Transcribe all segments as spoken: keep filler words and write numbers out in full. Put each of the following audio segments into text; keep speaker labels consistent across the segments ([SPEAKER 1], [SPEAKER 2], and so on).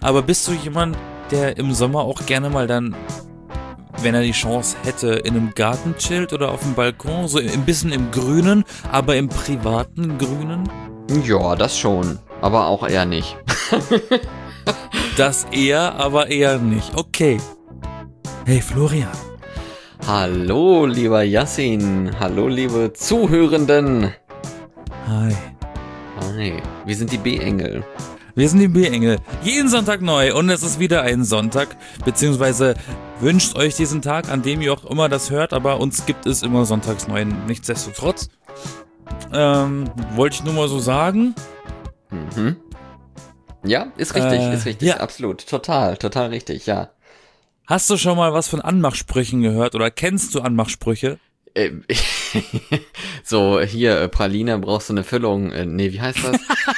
[SPEAKER 1] Aber bist du jemand, der im Sommer auch gerne mal dann, wenn er die Chance hätte, in einem Garten chillt oder auf dem Balkon, so ein bisschen im Grünen, aber im privaten Grünen?
[SPEAKER 2] Ja, das schon, aber auch eher nicht.
[SPEAKER 1] Das eher, aber eher nicht. Okay. Hey Florian.
[SPEAKER 2] Hallo, lieber Yassin. Hallo, liebe Zuhörenden.
[SPEAKER 1] Hi.
[SPEAKER 2] Hi, wir sind die B-Engel.
[SPEAKER 1] Wir sind die B-Engel. Jeden Sonntag neu und es ist wieder ein Sonntag, beziehungsweise wünscht euch diesen Tag, an dem ihr auch immer das hört, aber uns gibt es immer sonntags neu, nichtsdestotrotz. Ähm, wollte ich nur mal so sagen.
[SPEAKER 2] Mhm. Ja, ist richtig,
[SPEAKER 1] äh,
[SPEAKER 2] ist richtig,
[SPEAKER 1] ja.
[SPEAKER 2] Absolut, total, total richtig, ja.
[SPEAKER 1] Hast du schon mal was von Anmachsprüchen gehört oder kennst du Anmachsprüche?
[SPEAKER 2] Äh, so, hier, äh, Praline, brauchst du eine Füllung, äh, nee, wie heißt das?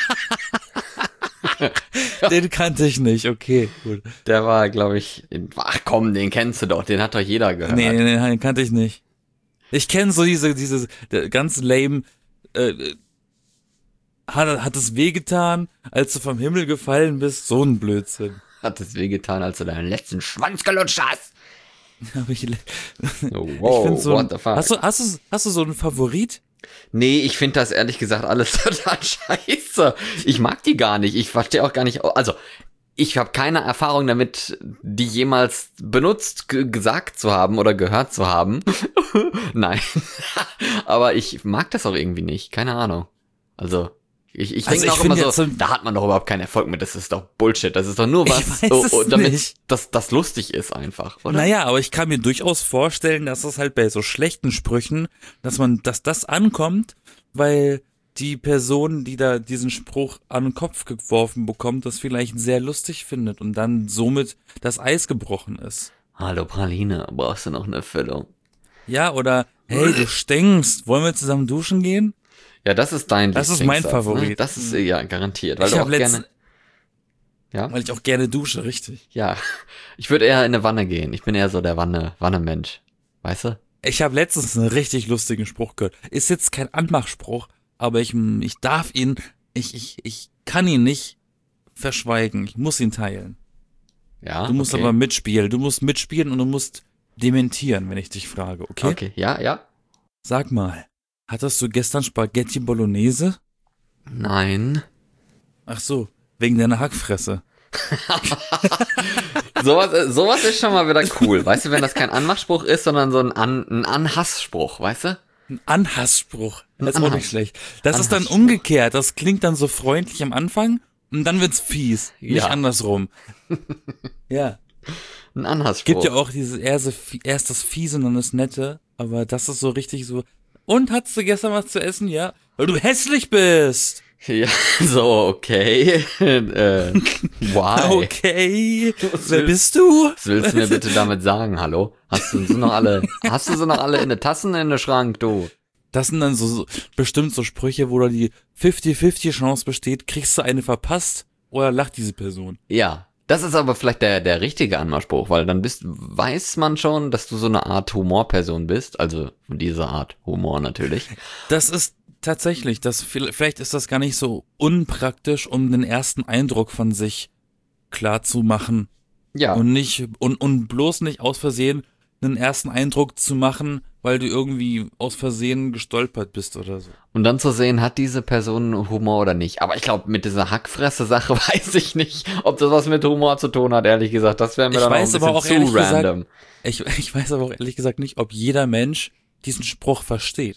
[SPEAKER 1] Den kannte ich nicht, okay, gut.
[SPEAKER 2] Der war, glaube ich, ach komm, den kennst du doch, den hat doch jeder gehört.
[SPEAKER 1] Nee, nee, den kannte ich nicht. Ich kenne so diese, diese ganz lame, äh, hat, hat es wehgetan, als du vom Himmel gefallen bist? So ein Blödsinn.
[SPEAKER 2] Hat es wehgetan, als du deinen letzten Schwanz gelutscht hast?
[SPEAKER 1] Hab ich,
[SPEAKER 2] Oh, wow,
[SPEAKER 1] ich so
[SPEAKER 2] what
[SPEAKER 1] ein,
[SPEAKER 2] the fuck?
[SPEAKER 1] Hast du, hast du, hast du so einen Favorit?
[SPEAKER 2] Nee, ich finde das ehrlich gesagt alles total scheiße. Ich mag die gar nicht. Ich verstehe auch gar nicht, also ich habe keine Erfahrung damit, die jemals benutzt, g- gesagt zu haben oder gehört zu haben. Nein. Aber ich mag das auch irgendwie nicht. Keine Ahnung. Also ich, ich
[SPEAKER 1] Also
[SPEAKER 2] denke
[SPEAKER 1] ich
[SPEAKER 2] auch immer
[SPEAKER 1] finde
[SPEAKER 2] so,
[SPEAKER 1] jetzt so-
[SPEAKER 2] da hat man doch überhaupt keinen Erfolg mit. Das ist doch Bullshit. Das ist doch nur
[SPEAKER 1] Ich
[SPEAKER 2] was,
[SPEAKER 1] weiß
[SPEAKER 2] oh,
[SPEAKER 1] es
[SPEAKER 2] oh, damit
[SPEAKER 1] nicht.
[SPEAKER 2] das, das lustig ist einfach, oder?
[SPEAKER 1] Naja, aber ich kann mir durchaus vorstellen, dass es halt bei so schlechten Sprüchen, dass man, dass das ankommt, weil die Person, die da diesen Spruch an den Kopf geworfen bekommt, das vielleicht sehr lustig findet und dann somit das Eis gebrochen ist.
[SPEAKER 2] Hallo Praline, brauchst du noch eine Füllung?
[SPEAKER 1] Ja, oder, hey, du stinkst, wollen wir zusammen duschen gehen?
[SPEAKER 2] Ja, das ist dein
[SPEAKER 1] Das ist mein
[SPEAKER 2] Lieblingssatz,
[SPEAKER 1] Favorit.
[SPEAKER 2] Ne? Das ist äh, ja garantiert, weil
[SPEAKER 1] Ich
[SPEAKER 2] du
[SPEAKER 1] hab
[SPEAKER 2] auch
[SPEAKER 1] letzt-
[SPEAKER 2] gerne. Ja,
[SPEAKER 1] Weil ich auch gerne dusche, richtig.
[SPEAKER 2] ja. Ich würde eher in eine Wanne gehen. Ich bin eher so der Wanne, Wanne-Mensch. Weißt du?
[SPEAKER 1] Ich habe letztens einen richtig lustigen Spruch gehört. Ist jetzt kein Anmachspruch, aber ich, ich darf ihn, ich, ich, ich kann ihn nicht verschweigen. Ich muss ihn teilen.
[SPEAKER 2] Ja.
[SPEAKER 1] Du musst
[SPEAKER 2] okay.
[SPEAKER 1] aber mitspielen. Du musst mitspielen und du musst dementieren, wenn ich dich frage, okay?
[SPEAKER 2] Okay, ja, ja.
[SPEAKER 1] Sag mal, hattest du gestern Spaghetti Bolognese?
[SPEAKER 2] Nein.
[SPEAKER 1] Ach so, wegen deiner Hackfresse.
[SPEAKER 2] Sowas, äh, sowas ist schon mal wieder cool. Weißt du, wenn das kein Anmachspruch ist, sondern so ein, An, ein Anhassspruch, weißt du?
[SPEAKER 1] Ein Anhassspruch. Das ist auch
[SPEAKER 2] Anhass-
[SPEAKER 1] nicht schlecht. Das ist dann
[SPEAKER 2] Anhassspruch.
[SPEAKER 1] umgekehrt. Das klingt dann so freundlich am Anfang und dann wird's fies. Nicht
[SPEAKER 2] Ja.
[SPEAKER 1] andersrum. Ja.
[SPEAKER 2] Ein Anhassspruch.
[SPEAKER 1] Gibt ja auch dieses erste, erst das Fiese und dann das Nette, aber das ist so richtig so. Und hattest du gestern was zu essen? Ja. Weil du hässlich bist.
[SPEAKER 2] Ja, so, okay. äh, why?
[SPEAKER 1] Okay.
[SPEAKER 2] Was
[SPEAKER 1] Wer
[SPEAKER 2] willst-
[SPEAKER 1] bist du?
[SPEAKER 2] Was willst du mir bitte damit sagen, hallo? Hast du sie noch alle, hast du sie noch alle in den Tassen in den Schrank, du?
[SPEAKER 1] Das sind dann so, so bestimmt so Sprüche, wo da die fünfzig fünfzig Chance besteht, kriegst du eine verpasst oder lacht diese Person.
[SPEAKER 2] Ja. Das ist aber vielleicht der, der richtige Anmachspruch, weil dann bist, weiß man schon, dass du so eine Art Humorperson bist, also diese Art Humor natürlich.
[SPEAKER 1] Das ist tatsächlich, das, vielleicht ist das gar nicht so unpraktisch, um den ersten Eindruck von sich klar zu machen.
[SPEAKER 2] Ja.
[SPEAKER 1] Und nicht, und, und bloß nicht aus Versehen einen ersten Eindruck zu machen, weil du irgendwie aus Versehen gestolpert bist oder so.
[SPEAKER 2] Und dann zu sehen, hat diese Person Humor oder nicht. Aber ich glaube, mit dieser Hackfresse-Sache weiß ich nicht, ob das was mit Humor zu tun hat, ehrlich gesagt. Das wäre mir
[SPEAKER 1] Ich
[SPEAKER 2] dann
[SPEAKER 1] weiß
[SPEAKER 2] auch ein
[SPEAKER 1] aber
[SPEAKER 2] bisschen
[SPEAKER 1] auch
[SPEAKER 2] zu
[SPEAKER 1] ehrlich gesagt-
[SPEAKER 2] random.
[SPEAKER 1] Ich, ich weiß aber auch ehrlich gesagt nicht, ob jeder Mensch diesen Spruch versteht.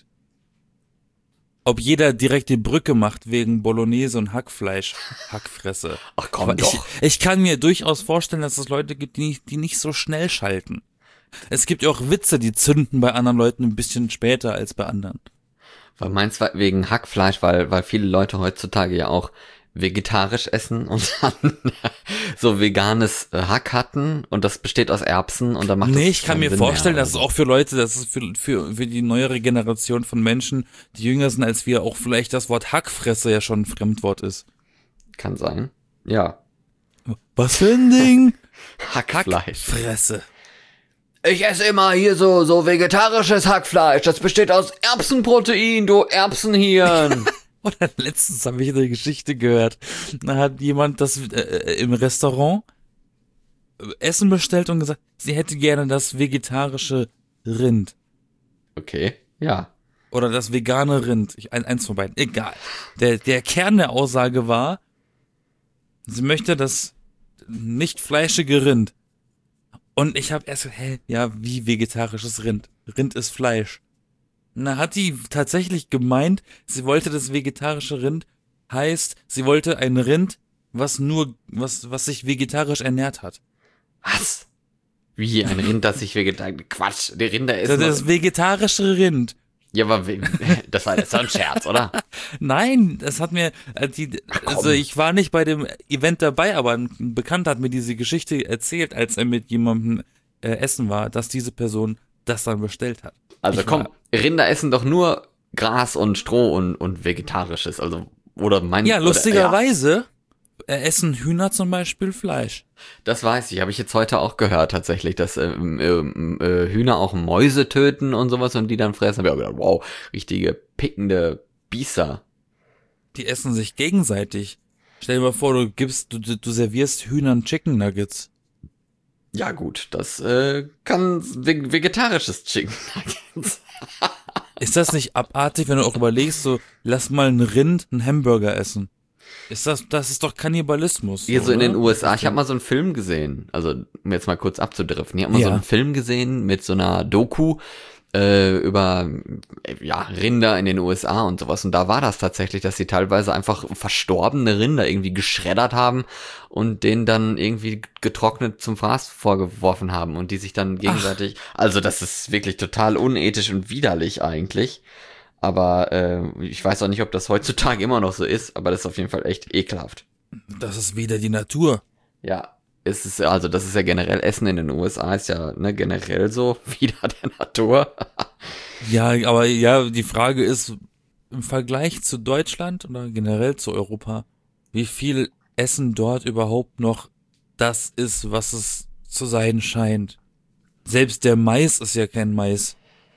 [SPEAKER 1] Ob jeder direkt die Brücke macht wegen Bolognese und Hackfleisch, Hackfresse.
[SPEAKER 2] Ach komm
[SPEAKER 1] Aber ich,
[SPEAKER 2] doch.
[SPEAKER 1] ich kann mir durchaus vorstellen, dass es Leute gibt, die, die nicht so schnell schalten. Es gibt ja auch Witze, die zünden bei anderen Leuten ein bisschen später als bei anderen.
[SPEAKER 2] Weil meinst du wegen Hackfleisch, weil, weil viele Leute heutzutage ja auch vegetarisch essen und dann so veganes äh, Hack hatten und das besteht aus Erbsen und dann macht
[SPEAKER 1] Nee,
[SPEAKER 2] das
[SPEAKER 1] ich kann
[SPEAKER 2] keinen
[SPEAKER 1] mir
[SPEAKER 2] Sinn
[SPEAKER 1] vorstellen,
[SPEAKER 2] mehr,
[SPEAKER 1] dass es
[SPEAKER 2] also.
[SPEAKER 1] auch für Leute, dass es für, für, für die neuere Generation von Menschen, die jünger sind als wir, auch vielleicht das Wort Hackfresse ja schon ein Fremdwort ist.
[SPEAKER 2] Kann sein. Ja.
[SPEAKER 1] Was für ein Ding?
[SPEAKER 2] Hackfleisch.
[SPEAKER 1] Hackfresse.
[SPEAKER 2] Ich esse immer hier so, so vegetarisches Hackfleisch. Das besteht aus Erbsenprotein, du Erbsenhirn.
[SPEAKER 1] Oder letztens habe ich eine Geschichte gehört. Da hat jemand das äh, im Restaurant Essen bestellt und gesagt, sie hätte gerne das vegetarische Rind.
[SPEAKER 2] Okay, ja.
[SPEAKER 1] Oder das vegane Rind. Ich, ein, eins von beiden. Egal. Der, der Kern der Aussage war, sie möchte das nicht fleischige Rind. Und ich habe erst gesagt, hä, ja, wie vegetarisches Rind? Rind ist Fleisch. Na, hat die tatsächlich gemeint, sie wollte das vegetarische Rind, heißt, sie wollte ein Rind, was nur, was, was sich vegetarisch ernährt hat.
[SPEAKER 2] Was? Wie ein Rind, das sich vegetarisch... Quatsch, die Rinder
[SPEAKER 1] Das
[SPEAKER 2] essen...
[SPEAKER 1] ist das vegetarische Rind.
[SPEAKER 2] Ja, aber we- das war jetzt so ein Scherz, oder?
[SPEAKER 1] Nein, das hat mir, äh, die, also ich war nicht bei dem Event dabei, aber ein Bekannter hat mir diese Geschichte erzählt, als er mit jemandem äh, essen war, dass diese Person das dann bestellt hat.
[SPEAKER 2] Also
[SPEAKER 1] Ich
[SPEAKER 2] komm,
[SPEAKER 1] war-
[SPEAKER 2] Rinder essen doch nur Gras und Stroh und, und Vegetarisches, also... Oder mein...
[SPEAKER 1] Ja,
[SPEAKER 2] oder,
[SPEAKER 1] lustigerweise äh, essen Hühner zum Beispiel Fleisch.
[SPEAKER 2] Das weiß ich, habe ich jetzt heute auch gehört tatsächlich, dass ähm, ähm, äh, Hühner auch Mäuse töten und sowas und die dann fressen. Hab ich auch gedacht, wow, richtige pickende Biester.
[SPEAKER 1] Die essen sich gegenseitig. Stell dir mal vor, du gibst, du, du servierst Hühnern Chicken Nuggets.
[SPEAKER 2] Ja gut, das äh, kann ve- vegetarisches Chicken Nuggets.
[SPEAKER 1] Ist das nicht abartig, wenn du auch überlegst, so, lass mal ein Rind einen Hamburger essen? Ist das, das ist doch Kannibalismus.
[SPEAKER 2] Hier so in
[SPEAKER 1] oder?
[SPEAKER 2] den U S A, ich habe mal so einen Film gesehen, also um jetzt mal kurz abzudriften, ich habe mal so
[SPEAKER 1] Ja.
[SPEAKER 2] einen Film gesehen mit so einer Doku äh, über äh, ja Rinder in den U S A und sowas und da war das tatsächlich, dass sie teilweise einfach verstorbene Rinder irgendwie geschreddert haben und denen dann irgendwie getrocknet zum Fraß vorgeworfen haben und die sich dann gegenseitig, also das ist wirklich total unethisch und widerlich eigentlich. Aber äh, ich weiß auch nicht, ob das heutzutage immer noch so ist, aber das ist auf jeden Fall echt ekelhaft.
[SPEAKER 1] Das ist wieder die Natur.
[SPEAKER 2] Ja, es ist also das ist ja generell Essen in den U S A ist ja ne, generell so wieder der Natur.
[SPEAKER 1] Ja, aber ja, die Frage ist, im Vergleich zu Deutschland oder generell zu Europa, wie viel Essen dort überhaupt noch das ist, was es zu sein scheint. Selbst der Mais ist ja kein Mais.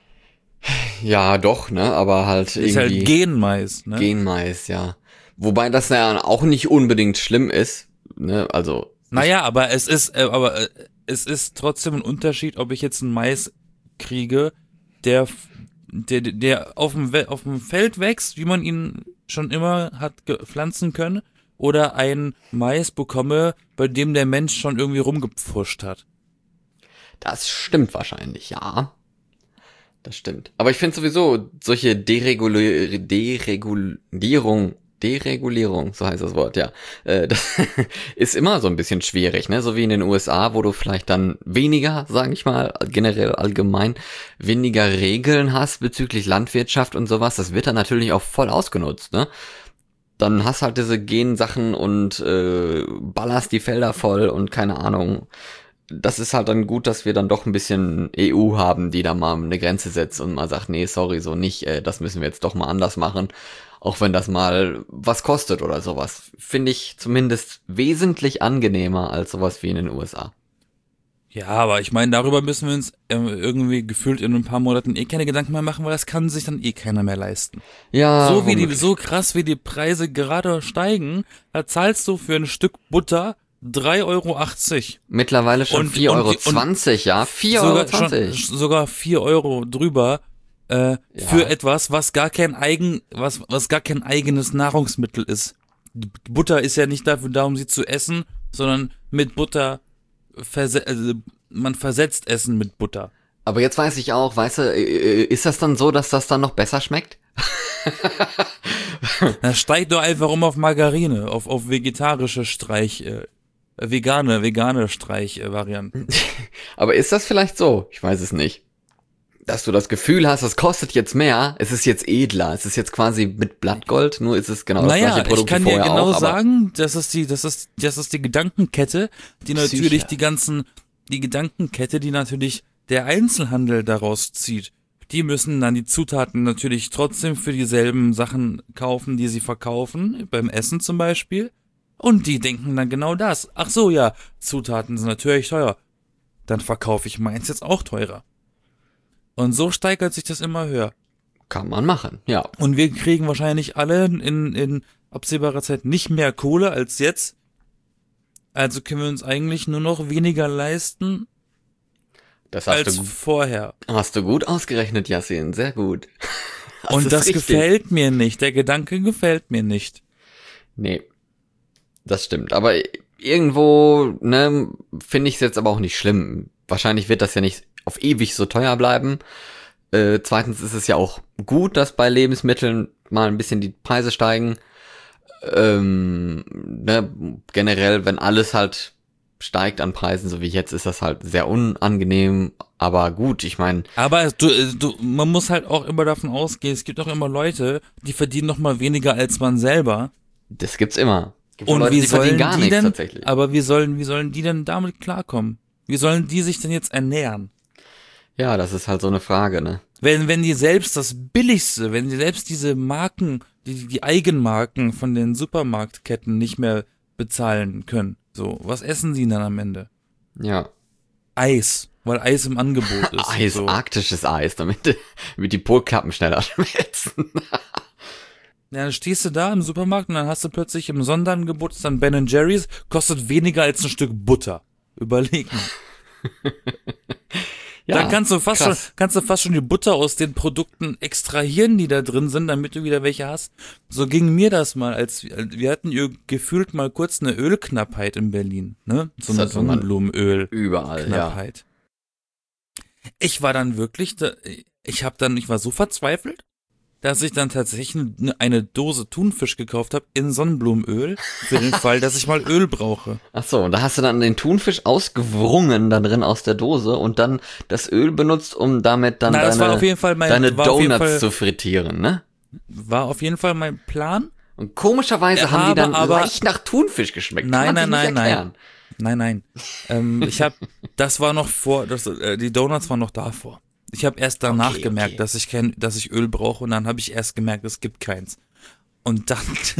[SPEAKER 2] Ja, doch, ne, aber halt
[SPEAKER 1] Ist halt
[SPEAKER 2] irgendwie
[SPEAKER 1] Genmais, ne?
[SPEAKER 2] Genmais, ja. Wobei das ja auch nicht unbedingt schlimm ist, ne, also
[SPEAKER 1] Naja, aber es ist, äh, aber äh, es ist trotzdem ein Unterschied, ob ich jetzt einen Mais kriege, der, f- der, der auf dem, We- auf dem Feld wächst, wie man ihn schon immer hat ge- pflanzen können, oder einen Mais bekomme, bei dem der Mensch schon irgendwie rumgepfuscht hat.
[SPEAKER 2] das stimmt wahrscheinlich, ja. Das stimmt. Aber ich finde sowieso solche Dereguli Deregulierung, Deregulierung, so heißt das Wort, ja. Äh, das ist immer so ein bisschen schwierig, ne? So wie in den U S A, wo du vielleicht dann weniger, sage ich mal, generell allgemein, weniger Regeln hast bezüglich Landwirtschaft und sowas. Das wird dann natürlich auch voll ausgenutzt, ne? Dann hast halt diese Gensachen und äh, ballerst die Felder voll und keine Ahnung. Das ist halt dann gut, dass wir dann doch ein bisschen E U haben, die da mal eine Grenze setzt und mal sagt, nee, sorry, so nicht, äh, das müssen wir jetzt doch mal anders machen, auch wenn das mal was kostet oder sowas. Finde ich zumindest wesentlich angenehmer als sowas wie in den U S A.
[SPEAKER 1] Ja, aber ich meine, darüber müssen wir uns äh, irgendwie gefühlt in ein paar Monaten eh keine Gedanken mehr machen, weil das kann sich dann eh keiner mehr leisten.
[SPEAKER 2] Ja,
[SPEAKER 1] So wie die,
[SPEAKER 2] womöglich.
[SPEAKER 1] so krass wie die Preise gerade steigen, da zahlst du für ein Stück Butter drei Euro achtzig.
[SPEAKER 2] Mittlerweile schon
[SPEAKER 1] und-
[SPEAKER 2] vier
[SPEAKER 1] und-
[SPEAKER 2] Euro
[SPEAKER 1] und
[SPEAKER 2] zwanzig, ja, vier Euro
[SPEAKER 1] Sogar, schon,
[SPEAKER 2] zwanzig.
[SPEAKER 1] sogar vier Euro drüber äh,
[SPEAKER 2] Ja.
[SPEAKER 1] für etwas, was gar kein eigen, was, was gar kein eigenes Nahrungsmittel ist. Die Butter ist ja nicht dafür da, um sie zu essen, sondern mit Butter verse also man versetzt Essen mit Butter.
[SPEAKER 2] Aber jetzt weiß ich auch, weißt du, äh, ist das dann so, dass das dann noch besser schmeckt?
[SPEAKER 1] Na, steig doch einfach um auf Margarine, auf, auf vegetarische Streich, äh, vegane, vegane Streich-Varianten.
[SPEAKER 2] Aber ist das vielleicht so? Ich weiß es nicht. Dass du das Gefühl hast, es kostet jetzt mehr, es ist jetzt edler, es ist jetzt quasi mit Blattgold, nur ist es genau das
[SPEAKER 1] Naja,
[SPEAKER 2] gleiche Produkt
[SPEAKER 1] ich kann
[SPEAKER 2] wie
[SPEAKER 1] dir
[SPEAKER 2] vorher
[SPEAKER 1] genau
[SPEAKER 2] auch, aber
[SPEAKER 1] sagen, das ist die, das ist, das ist die Gedankenkette, die natürlich
[SPEAKER 2] Psyche.
[SPEAKER 1] die ganzen, die Gedankenkette, die natürlich der Einzelhandel daraus zieht. Die müssen dann die Zutaten natürlich trotzdem für dieselben Sachen kaufen, die sie verkaufen, beim Essen zum Beispiel. Und die denken dann genau das. Ach so, ja, Zutaten sind natürlich teuer. Dann verkaufe ich meins jetzt auch teurer. Und so steigert sich das immer höher.
[SPEAKER 2] Kann man machen, ja.
[SPEAKER 1] Und wir kriegen wahrscheinlich alle in, in absehbarer Zeit nicht mehr Kohle als jetzt. Also können wir uns eigentlich nur noch weniger leisten
[SPEAKER 2] Das hast
[SPEAKER 1] als
[SPEAKER 2] du,
[SPEAKER 1] vorher.
[SPEAKER 2] hast du gut ausgerechnet, Yassin, sehr gut. Das
[SPEAKER 1] Und
[SPEAKER 2] ist
[SPEAKER 1] das
[SPEAKER 2] richtig.
[SPEAKER 1] gefällt mir nicht. Der Gedanke gefällt mir nicht.
[SPEAKER 2] Nee, das stimmt. Aber irgendwo, ne, finde ich es jetzt aber auch nicht schlimm. Wahrscheinlich wird das ja nicht auf ewig so teuer bleiben. Äh, zweitens ist es ja auch gut, dass bei Lebensmitteln mal ein bisschen die Preise steigen. Ähm, ne, generell, wenn alles halt steigt an Preisen, so wie jetzt, ist das halt sehr unangenehm. Aber gut, ich meine,
[SPEAKER 1] Aber du, du, man muss halt auch immer davon ausgehen, es gibt auch immer Leute, die verdienen noch mal weniger als man selber.
[SPEAKER 2] das gibt's immer. Gibt
[SPEAKER 1] Und
[SPEAKER 2] Leute,
[SPEAKER 1] wie
[SPEAKER 2] die verdienen
[SPEAKER 1] sollen
[SPEAKER 2] gar
[SPEAKER 1] die
[SPEAKER 2] nichts
[SPEAKER 1] denn,
[SPEAKER 2] tatsächlich.
[SPEAKER 1] aber wie sollen, wie sollen die denn damit klarkommen? Wie sollen die sich denn jetzt ernähren?
[SPEAKER 2] Ja, das ist halt so eine Frage, ne?
[SPEAKER 1] Wenn, wenn die selbst das Billigste, wenn die selbst diese Marken, die, die Eigenmarken von den Supermarktketten nicht mehr bezahlen können, so, was essen sie dann am Ende?
[SPEAKER 2] Ja.
[SPEAKER 1] Eis, weil Eis im Angebot ist.
[SPEAKER 2] Eis,
[SPEAKER 1] so.
[SPEAKER 2] arktisches Eis, damit, damit die Polkappen schneller schmelzen.
[SPEAKER 1] Ja, dann stehst du da im Supermarkt und dann hast du plötzlich im Sonderangebot ist dann Ben Jerry's, kostet weniger als ein Stück Butter. Überleg mal.
[SPEAKER 2] Ja,
[SPEAKER 1] da kannst du fast
[SPEAKER 2] krass.
[SPEAKER 1] schon, kannst du fast schon die Butter aus den Produkten extrahieren, die da drin sind, damit du wieder welche hast. So ging mir das mal, als wir hatten ja gefühlt mal kurz eine Ölknappheit in Berlin, ne? So eine
[SPEAKER 2] Das hat man
[SPEAKER 1] Sonnenblumenöl.
[SPEAKER 2] Überall, ja.
[SPEAKER 1] Knappheit. Ich war dann wirklich, da, ich habe dann, ich war so verzweifelt, dass ich dann tatsächlich eine, eine Dose Thunfisch gekauft habe in Sonnenblumenöl, für den Fall, dass ich mal Öl brauche.
[SPEAKER 2] Ach so, und da hast du dann den Thunfisch ausgewrungen da drin aus der Dose und dann das Öl benutzt, um damit dann
[SPEAKER 1] Na, das
[SPEAKER 2] deine,
[SPEAKER 1] war auf jeden Fall mein,
[SPEAKER 2] deine
[SPEAKER 1] war auf jeden
[SPEAKER 2] Donuts
[SPEAKER 1] Fall,
[SPEAKER 2] zu frittieren, ne?
[SPEAKER 1] war auf jeden Fall mein Plan.
[SPEAKER 2] Und komischerweise
[SPEAKER 1] Ja,
[SPEAKER 2] haben die dann
[SPEAKER 1] aber-
[SPEAKER 2] leicht nach Thunfisch geschmeckt.
[SPEAKER 1] Nein,
[SPEAKER 2] Kann man
[SPEAKER 1] nein,
[SPEAKER 2] sich
[SPEAKER 1] nein,
[SPEAKER 2] nicht
[SPEAKER 1] nein.
[SPEAKER 2] erklären.
[SPEAKER 1] Nein, nein. ähm, ich habe, das war noch vor, das, äh, die Donuts waren noch davor. Ich habe erst danach
[SPEAKER 2] Okay,
[SPEAKER 1] gemerkt,
[SPEAKER 2] okay.
[SPEAKER 1] dass ich kein, dass ich Öl brauche und dann habe ich erst gemerkt, es gibt keins. Und dann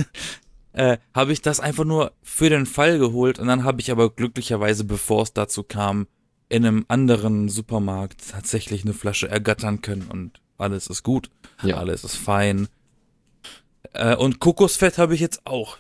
[SPEAKER 1] äh, habe ich das einfach nur für den Fall geholt und dann habe ich aber glücklicherweise, bevor es dazu kam, in einem anderen Supermarkt tatsächlich eine Flasche ergattern können und alles ist gut,
[SPEAKER 2] Ja.
[SPEAKER 1] alles ist fein. Äh, und Kokosfett habe ich jetzt auch.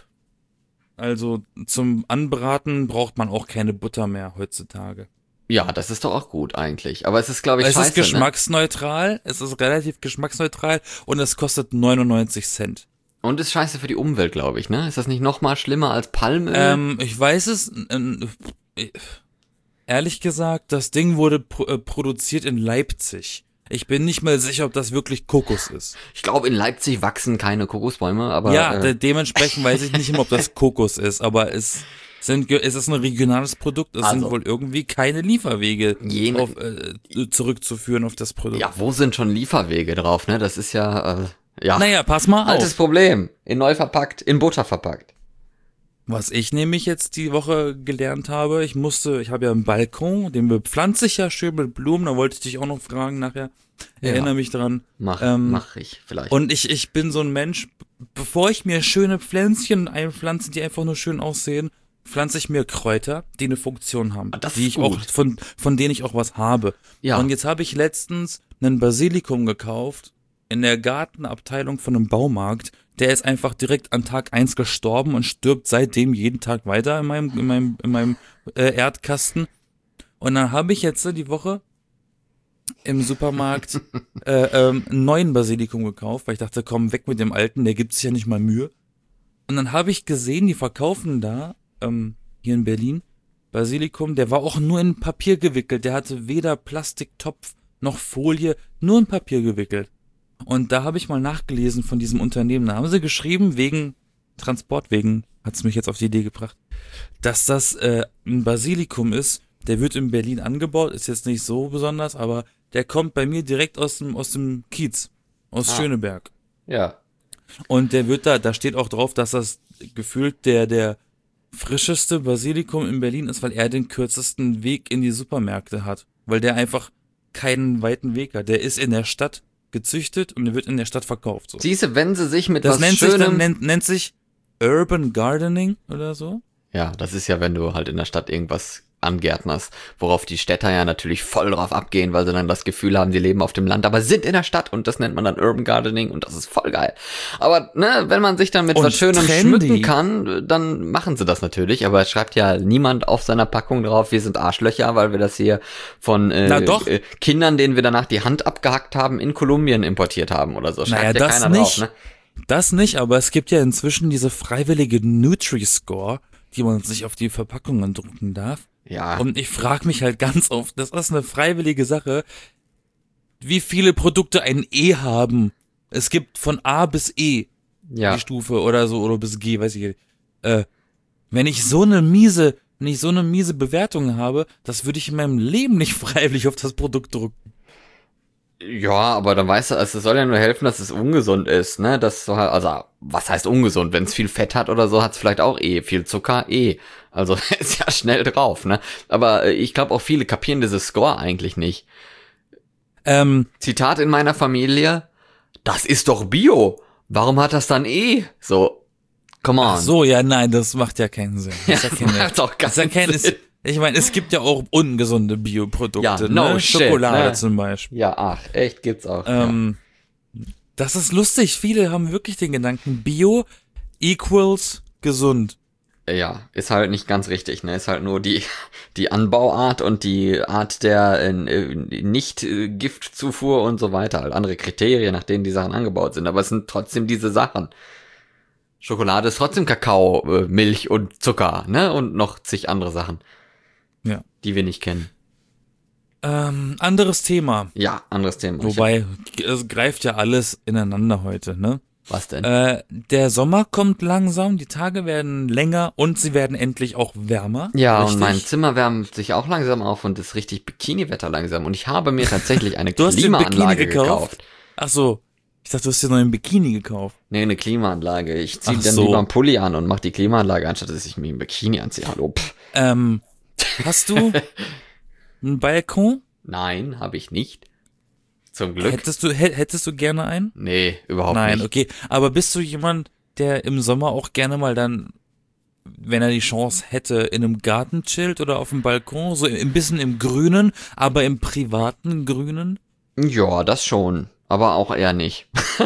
[SPEAKER 1] Also zum Anbraten braucht man auch keine Butter mehr heutzutage.
[SPEAKER 2] Ja, das ist doch auch gut eigentlich. Aber es ist, glaube ich,
[SPEAKER 1] Es
[SPEAKER 2] scheiße,
[SPEAKER 1] ist geschmacksneutral, es ist relativ geschmacksneutral und es kostet neunundneunzig Cent.
[SPEAKER 2] ne? Und ist scheiße für die Umwelt, glaube ich, ne? Ist das nicht noch mal schlimmer als Palmöl?
[SPEAKER 1] Ähm, ich weiß es, ähm, äh, ehrlich gesagt, das Ding wurde pro, äh, produziert in Leipzig. Ich bin nicht mal sicher, ob das wirklich Kokos ist.
[SPEAKER 2] Ich glaube, in Leipzig wachsen keine Kokosbäume, aber
[SPEAKER 1] ja,
[SPEAKER 2] äh,
[SPEAKER 1] de dementsprechend weiß ich nicht immer, ob das Kokos ist, aber es sind, ge- es ist ein regionales Produkt, es
[SPEAKER 2] Also.
[SPEAKER 1] sind wohl irgendwie keine Lieferwege
[SPEAKER 2] Jene-
[SPEAKER 1] auf, äh, zurückzuführen auf das Produkt.
[SPEAKER 2] ja, wo sind schon Lieferwege drauf, ne? Das ist ja, äh, ja,
[SPEAKER 1] Naja, pass mal
[SPEAKER 2] altes
[SPEAKER 1] auf.
[SPEAKER 2] Problem. In neu verpackt, in Butter verpackt.
[SPEAKER 1] Was ich nämlich jetzt die Woche gelernt habe, ich musste, ich habe ja einen Balkon, den bepflanze ich ja schön mit Blumen, da wollte ich dich auch noch fragen nachher.
[SPEAKER 2] Ja.
[SPEAKER 1] Erinnere mich dran.
[SPEAKER 2] Mach,
[SPEAKER 1] Ähm,
[SPEAKER 2] mach ich vielleicht.
[SPEAKER 1] Und ich, ich bin so ein Mensch, bevor ich mir schöne Pflänzchen einpflanze, die einfach nur schön aussehen, pflanze ich mir Kräuter, die eine Funktion haben,
[SPEAKER 2] Ah, das
[SPEAKER 1] die
[SPEAKER 2] ist
[SPEAKER 1] ich auch,
[SPEAKER 2] gut.
[SPEAKER 1] von, von denen ich auch was habe.
[SPEAKER 2] Ja.
[SPEAKER 1] Und jetzt habe ich letztens einen Basilikum gekauft in der Gartenabteilung von einem Baumarkt. Der ist einfach direkt an Tag eins gestorben und stirbt seitdem jeden Tag weiter in meinem, in meinem, in meinem äh, Erdkasten. Und dann habe ich jetzt äh, die Woche im Supermarkt äh, ähm, einen neuen Basilikum gekauft, weil ich dachte, komm, weg mit dem alten, der gibt sich ja nicht mal Mühe. Und dann habe ich gesehen, die verkaufen da, ähm, hier in Berlin, Basilikum, der war auch nur in Papier gewickelt, der hatte weder Plastiktopf noch Folie, nur in Papier gewickelt. Und da habe ich mal nachgelesen von diesem Unternehmen, da haben sie geschrieben, wegen Transportwegen, hat es mich jetzt auf die Idee gebracht, dass das äh, ein Basilikum ist, der wird in Berlin angebaut, ist jetzt nicht so besonders, aber der kommt bei mir direkt aus dem, aus dem Kiez, aus
[SPEAKER 2] Ah.
[SPEAKER 1] Schöneberg.
[SPEAKER 2] ja.
[SPEAKER 1] Und der wird da, da steht auch drauf, dass das gefühlt der, der frischeste Basilikum in Berlin ist, weil er den kürzesten Weg in die Supermärkte hat. Weil der einfach keinen weiten Weg hat. Der ist in der Stadt gezüchtet und der wird in der Stadt verkauft. So.
[SPEAKER 2] Siehste, wenn sie sich mit
[SPEAKER 1] Das
[SPEAKER 2] was
[SPEAKER 1] nennt sich,
[SPEAKER 2] Schönem...
[SPEAKER 1] dann, nennt, nennt sich Urban Gardening oder so.
[SPEAKER 2] ja, das ist ja, wenn du halt in der Stadt irgendwas angärtnerst, worauf die Städter ja natürlich voll drauf abgehen, weil sie dann das Gefühl haben, sie leben auf dem Land, aber sind in der Stadt und das nennt man dann Urban Gardening und das ist voll geil. Aber ne, wenn man sich dann mit
[SPEAKER 1] Und
[SPEAKER 2] was Schönem
[SPEAKER 1] trendy.
[SPEAKER 2] schmücken kann, dann machen sie das natürlich, aber es schreibt ja niemand auf seiner Packung drauf, wir sind Arschlöcher, weil wir das hier von äh,
[SPEAKER 1] Na doch.
[SPEAKER 2] äh, Kindern, denen wir danach die Hand abgehackt haben, in Kolumbien importiert haben oder so. Schreibt
[SPEAKER 1] Naja,
[SPEAKER 2] ja
[SPEAKER 1] das
[SPEAKER 2] keiner
[SPEAKER 1] nicht.
[SPEAKER 2] drauf, ne?
[SPEAKER 1] Das nicht, aber es gibt ja inzwischen diese freiwillige Nutri-Score, die man sich auf die Verpackungen drucken darf.
[SPEAKER 2] Ja.
[SPEAKER 1] Und ich frage mich halt ganz oft, das ist eine freiwillige Sache, wie viele Produkte ein E haben. Es gibt von A bis E
[SPEAKER 2] ja.
[SPEAKER 1] die Stufe oder so, oder bis G, weiß ich nicht. Äh, wenn ich so eine miese, wenn ich so eine miese Bewertung habe, das würde ich in meinem Leben nicht freiwillig auf das Produkt drucken.
[SPEAKER 2] Ja, aber dann weißt du, also es soll ja nur helfen, dass es ungesund ist, ne? Das so, also was heißt ungesund? Wenn es viel Fett hat oder so, hat es vielleicht auch eh viel Zucker, eh. Also ist ja schnell drauf, ne? Aber äh, ich glaube auch viele kapieren dieses Score eigentlich nicht.
[SPEAKER 1] Ähm,
[SPEAKER 2] Zitat in meiner Familie: Das ist doch Bio. Warum hat das dann eh? So, come on.
[SPEAKER 1] ach so, ja, nein, das macht ja keinen Sinn. Das
[SPEAKER 2] Ja,
[SPEAKER 1] ist ja keine,
[SPEAKER 2] macht doch
[SPEAKER 1] das ist ja
[SPEAKER 2] keinen
[SPEAKER 1] keine,
[SPEAKER 2] Sinn.
[SPEAKER 1] ich meine, es gibt ja auch ungesunde Bioprodukte,
[SPEAKER 2] Ja, no
[SPEAKER 1] ne?
[SPEAKER 2] shit,
[SPEAKER 1] Schokolade
[SPEAKER 2] ne?
[SPEAKER 1] zum Beispiel.
[SPEAKER 2] Ja, ach, echt gibt's auch.
[SPEAKER 1] Ähm, das ist lustig. Viele haben wirklich den Gedanken, Bio equals gesund.
[SPEAKER 2] ja. ja, ist halt nicht ganz richtig, ne? Ist halt nur die die Anbauart und die Art der äh, nicht äh, Giftzufuhr und so weiter, halt andere Kriterien, nach denen die Sachen angebaut sind, aber es sind trotzdem diese Sachen. Schokolade ist trotzdem Kakao, äh, Milch und Zucker, ne? Und noch zig andere Sachen,
[SPEAKER 1] Ja.
[SPEAKER 2] die wir nicht kennen.
[SPEAKER 1] Ähm, anderes Thema.
[SPEAKER 2] Ja, anderes Thema.
[SPEAKER 1] Wobei, es greift ja alles ineinander heute, ne?
[SPEAKER 2] Was denn?
[SPEAKER 1] Äh, der Sommer kommt langsam, die Tage werden länger und sie werden endlich auch wärmer.
[SPEAKER 2] Ja,
[SPEAKER 1] richtig?
[SPEAKER 2] und mein Zimmer wärmt sich auch langsam auf und ist richtig Bikini-Wetter langsam. Und ich habe mir tatsächlich eine
[SPEAKER 1] Du hast dir ein Bikini
[SPEAKER 2] Klimaanlage
[SPEAKER 1] gekauft?
[SPEAKER 2] gekauft.
[SPEAKER 1] Ach so, ich dachte, du hast dir noch einen Bikini gekauft.
[SPEAKER 2] Nee, eine Klimaanlage. Ich ziehe
[SPEAKER 1] Ach
[SPEAKER 2] dann
[SPEAKER 1] so.
[SPEAKER 2] lieber einen Pulli an und mache die Klimaanlage, anstatt dass ich mir ein Bikini anziehe. Hallo. Pff.
[SPEAKER 1] Ähm, hast du einen Balkon?
[SPEAKER 2] Nein, habe ich nicht. Zum Glück.
[SPEAKER 1] Hättest du, hä- hättest du gerne einen?
[SPEAKER 2] Nee, überhaupt
[SPEAKER 1] Nein,
[SPEAKER 2] nicht.
[SPEAKER 1] okay. Aber bist du jemand, der im Sommer auch gerne mal dann, wenn er die Chance hätte, in einem Garten chillt oder auf dem Balkon, so ein bisschen im Grünen, aber im privaten Grünen?
[SPEAKER 2] Ja, das schon. Aber auch eher nicht.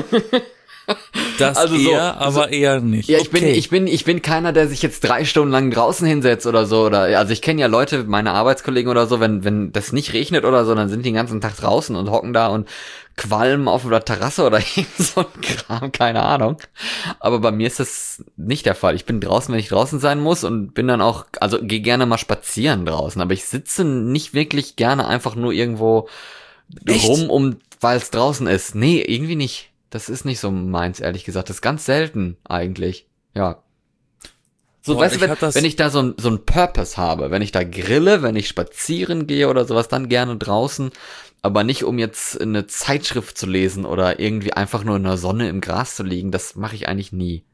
[SPEAKER 1] Das
[SPEAKER 2] Also so-
[SPEAKER 1] eher, aber eher nicht.
[SPEAKER 2] Ja, ich bin,
[SPEAKER 1] Okay.
[SPEAKER 2] ich bin, ich bin keiner, der sich jetzt drei Stunden lang draußen hinsetzt oder so, oder, also ich kenne ja Leute, meine Arbeitskollegen oder so, wenn, wenn das nicht regnet oder so, dann sind die den ganzen Tag draußen und hocken da und qualmen auf der Terrasse oder irgend so ein Kram, keine Ahnung. Aber bei mir ist das nicht der Fall. Ich bin draußen, wenn ich draußen sein muss und bin dann auch, also gehe gerne mal spazieren draußen, aber ich sitze nicht wirklich gerne einfach nur irgendwo
[SPEAKER 1] Echt?
[SPEAKER 2] rum, um, weil es draußen ist. Nee, irgendwie nicht. Das ist nicht so meins, ehrlich gesagt. Das ist ganz selten eigentlich. Ja. So,
[SPEAKER 1] Boah,
[SPEAKER 2] weißt
[SPEAKER 1] ich
[SPEAKER 2] du, wenn,
[SPEAKER 1] hab das-
[SPEAKER 2] wenn ich da so ein so ein Purpose habe, wenn ich da grille, wenn ich spazieren gehe oder sowas, dann gerne draußen, aber nicht um jetzt eine Zeitschrift zu lesen oder irgendwie einfach nur in der Sonne im Gras zu liegen. Das mache ich eigentlich nie.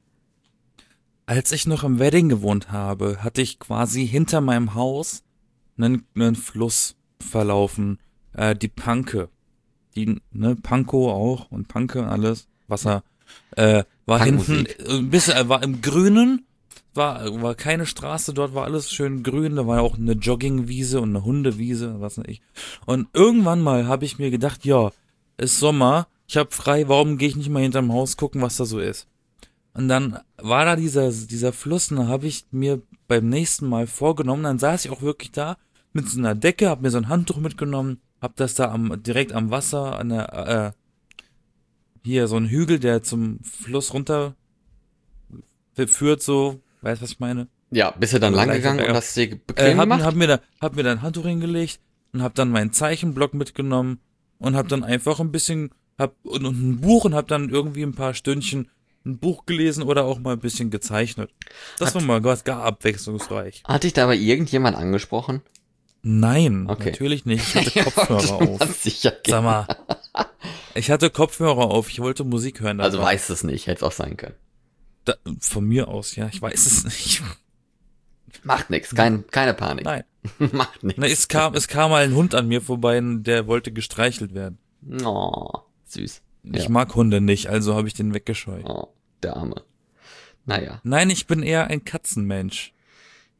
[SPEAKER 1] Als ich noch im Wedding gewohnt habe, hatte ich quasi hinter meinem Haus einen, einen Fluss verlaufen, äh, die Panke. Die, ne, Pankow auch und Panke und alles, Wasser, äh, war hinten,
[SPEAKER 2] Punkmusik.
[SPEAKER 1] äh, ein bisschen, äh, war im Grünen, war, war keine Straße, dort war alles schön grün, da war ja auch eine Joggingwiese und eine Hundewiese, was weiß ich. Und irgendwann mal habe ich mir gedacht, ja, ist Sommer, ich hab frei, warum gehe ich nicht mal hinterm Haus gucken, was da so ist? Und dann war da dieser, dieser Fluss und da habe ich mir beim nächsten Mal vorgenommen, dann saß ich auch wirklich da mit so einer Decke, hab mir so ein Handtuch mitgenommen, hab das da am, direkt am Wasser, an der, äh, hier so ein Hügel, der zum Fluss runter führt, so, weißt was ich meine?
[SPEAKER 2] Ja, bist du dann
[SPEAKER 1] Also
[SPEAKER 2] lang
[SPEAKER 1] gleich
[SPEAKER 2] gegangen
[SPEAKER 1] bergab.
[SPEAKER 2] und hast dir
[SPEAKER 1] Äh,
[SPEAKER 2] bequem
[SPEAKER 1] hab,
[SPEAKER 2] gemacht?
[SPEAKER 1] hab mir da, hab mir da ein Handtuch hingelegt und hab dann meinen Zeichenblock mitgenommen und hab dann einfach ein bisschen, hab, und, und ein Buch und hab dann irgendwie ein paar Stündchen ein Buch gelesen oder auch mal ein bisschen gezeichnet. Das
[SPEAKER 2] Hat-
[SPEAKER 1] war mal gar, gar abwechslungsreich.
[SPEAKER 2] Hat dich da aber irgendjemand angesprochen?
[SPEAKER 1] Nein,
[SPEAKER 2] Okay.
[SPEAKER 1] natürlich nicht. Ich hatte Kopfhörer auf.
[SPEAKER 2] Sicher.
[SPEAKER 1] Sag mal. Ich hatte Kopfhörer auf, ich wollte Musik hören.
[SPEAKER 2] Also
[SPEAKER 1] dabei.
[SPEAKER 2] weiß es nicht, hätte es auch sein können.
[SPEAKER 1] Da, von mir aus, ja, ich weiß es nicht.
[SPEAKER 2] Macht nix, kein, keine Panik.
[SPEAKER 1] Nein.
[SPEAKER 2] Macht nix.
[SPEAKER 1] Na, es kam, es kam mal ein Hund an mir vorbei, der wollte gestreichelt werden.
[SPEAKER 2] Oh, süß.
[SPEAKER 1] Ich
[SPEAKER 2] Ja.
[SPEAKER 1] mag Hunde nicht, also habe ich den weggescheut.
[SPEAKER 2] Oh, der Arme. Naja.
[SPEAKER 1] Nein, ich bin eher ein Katzenmensch.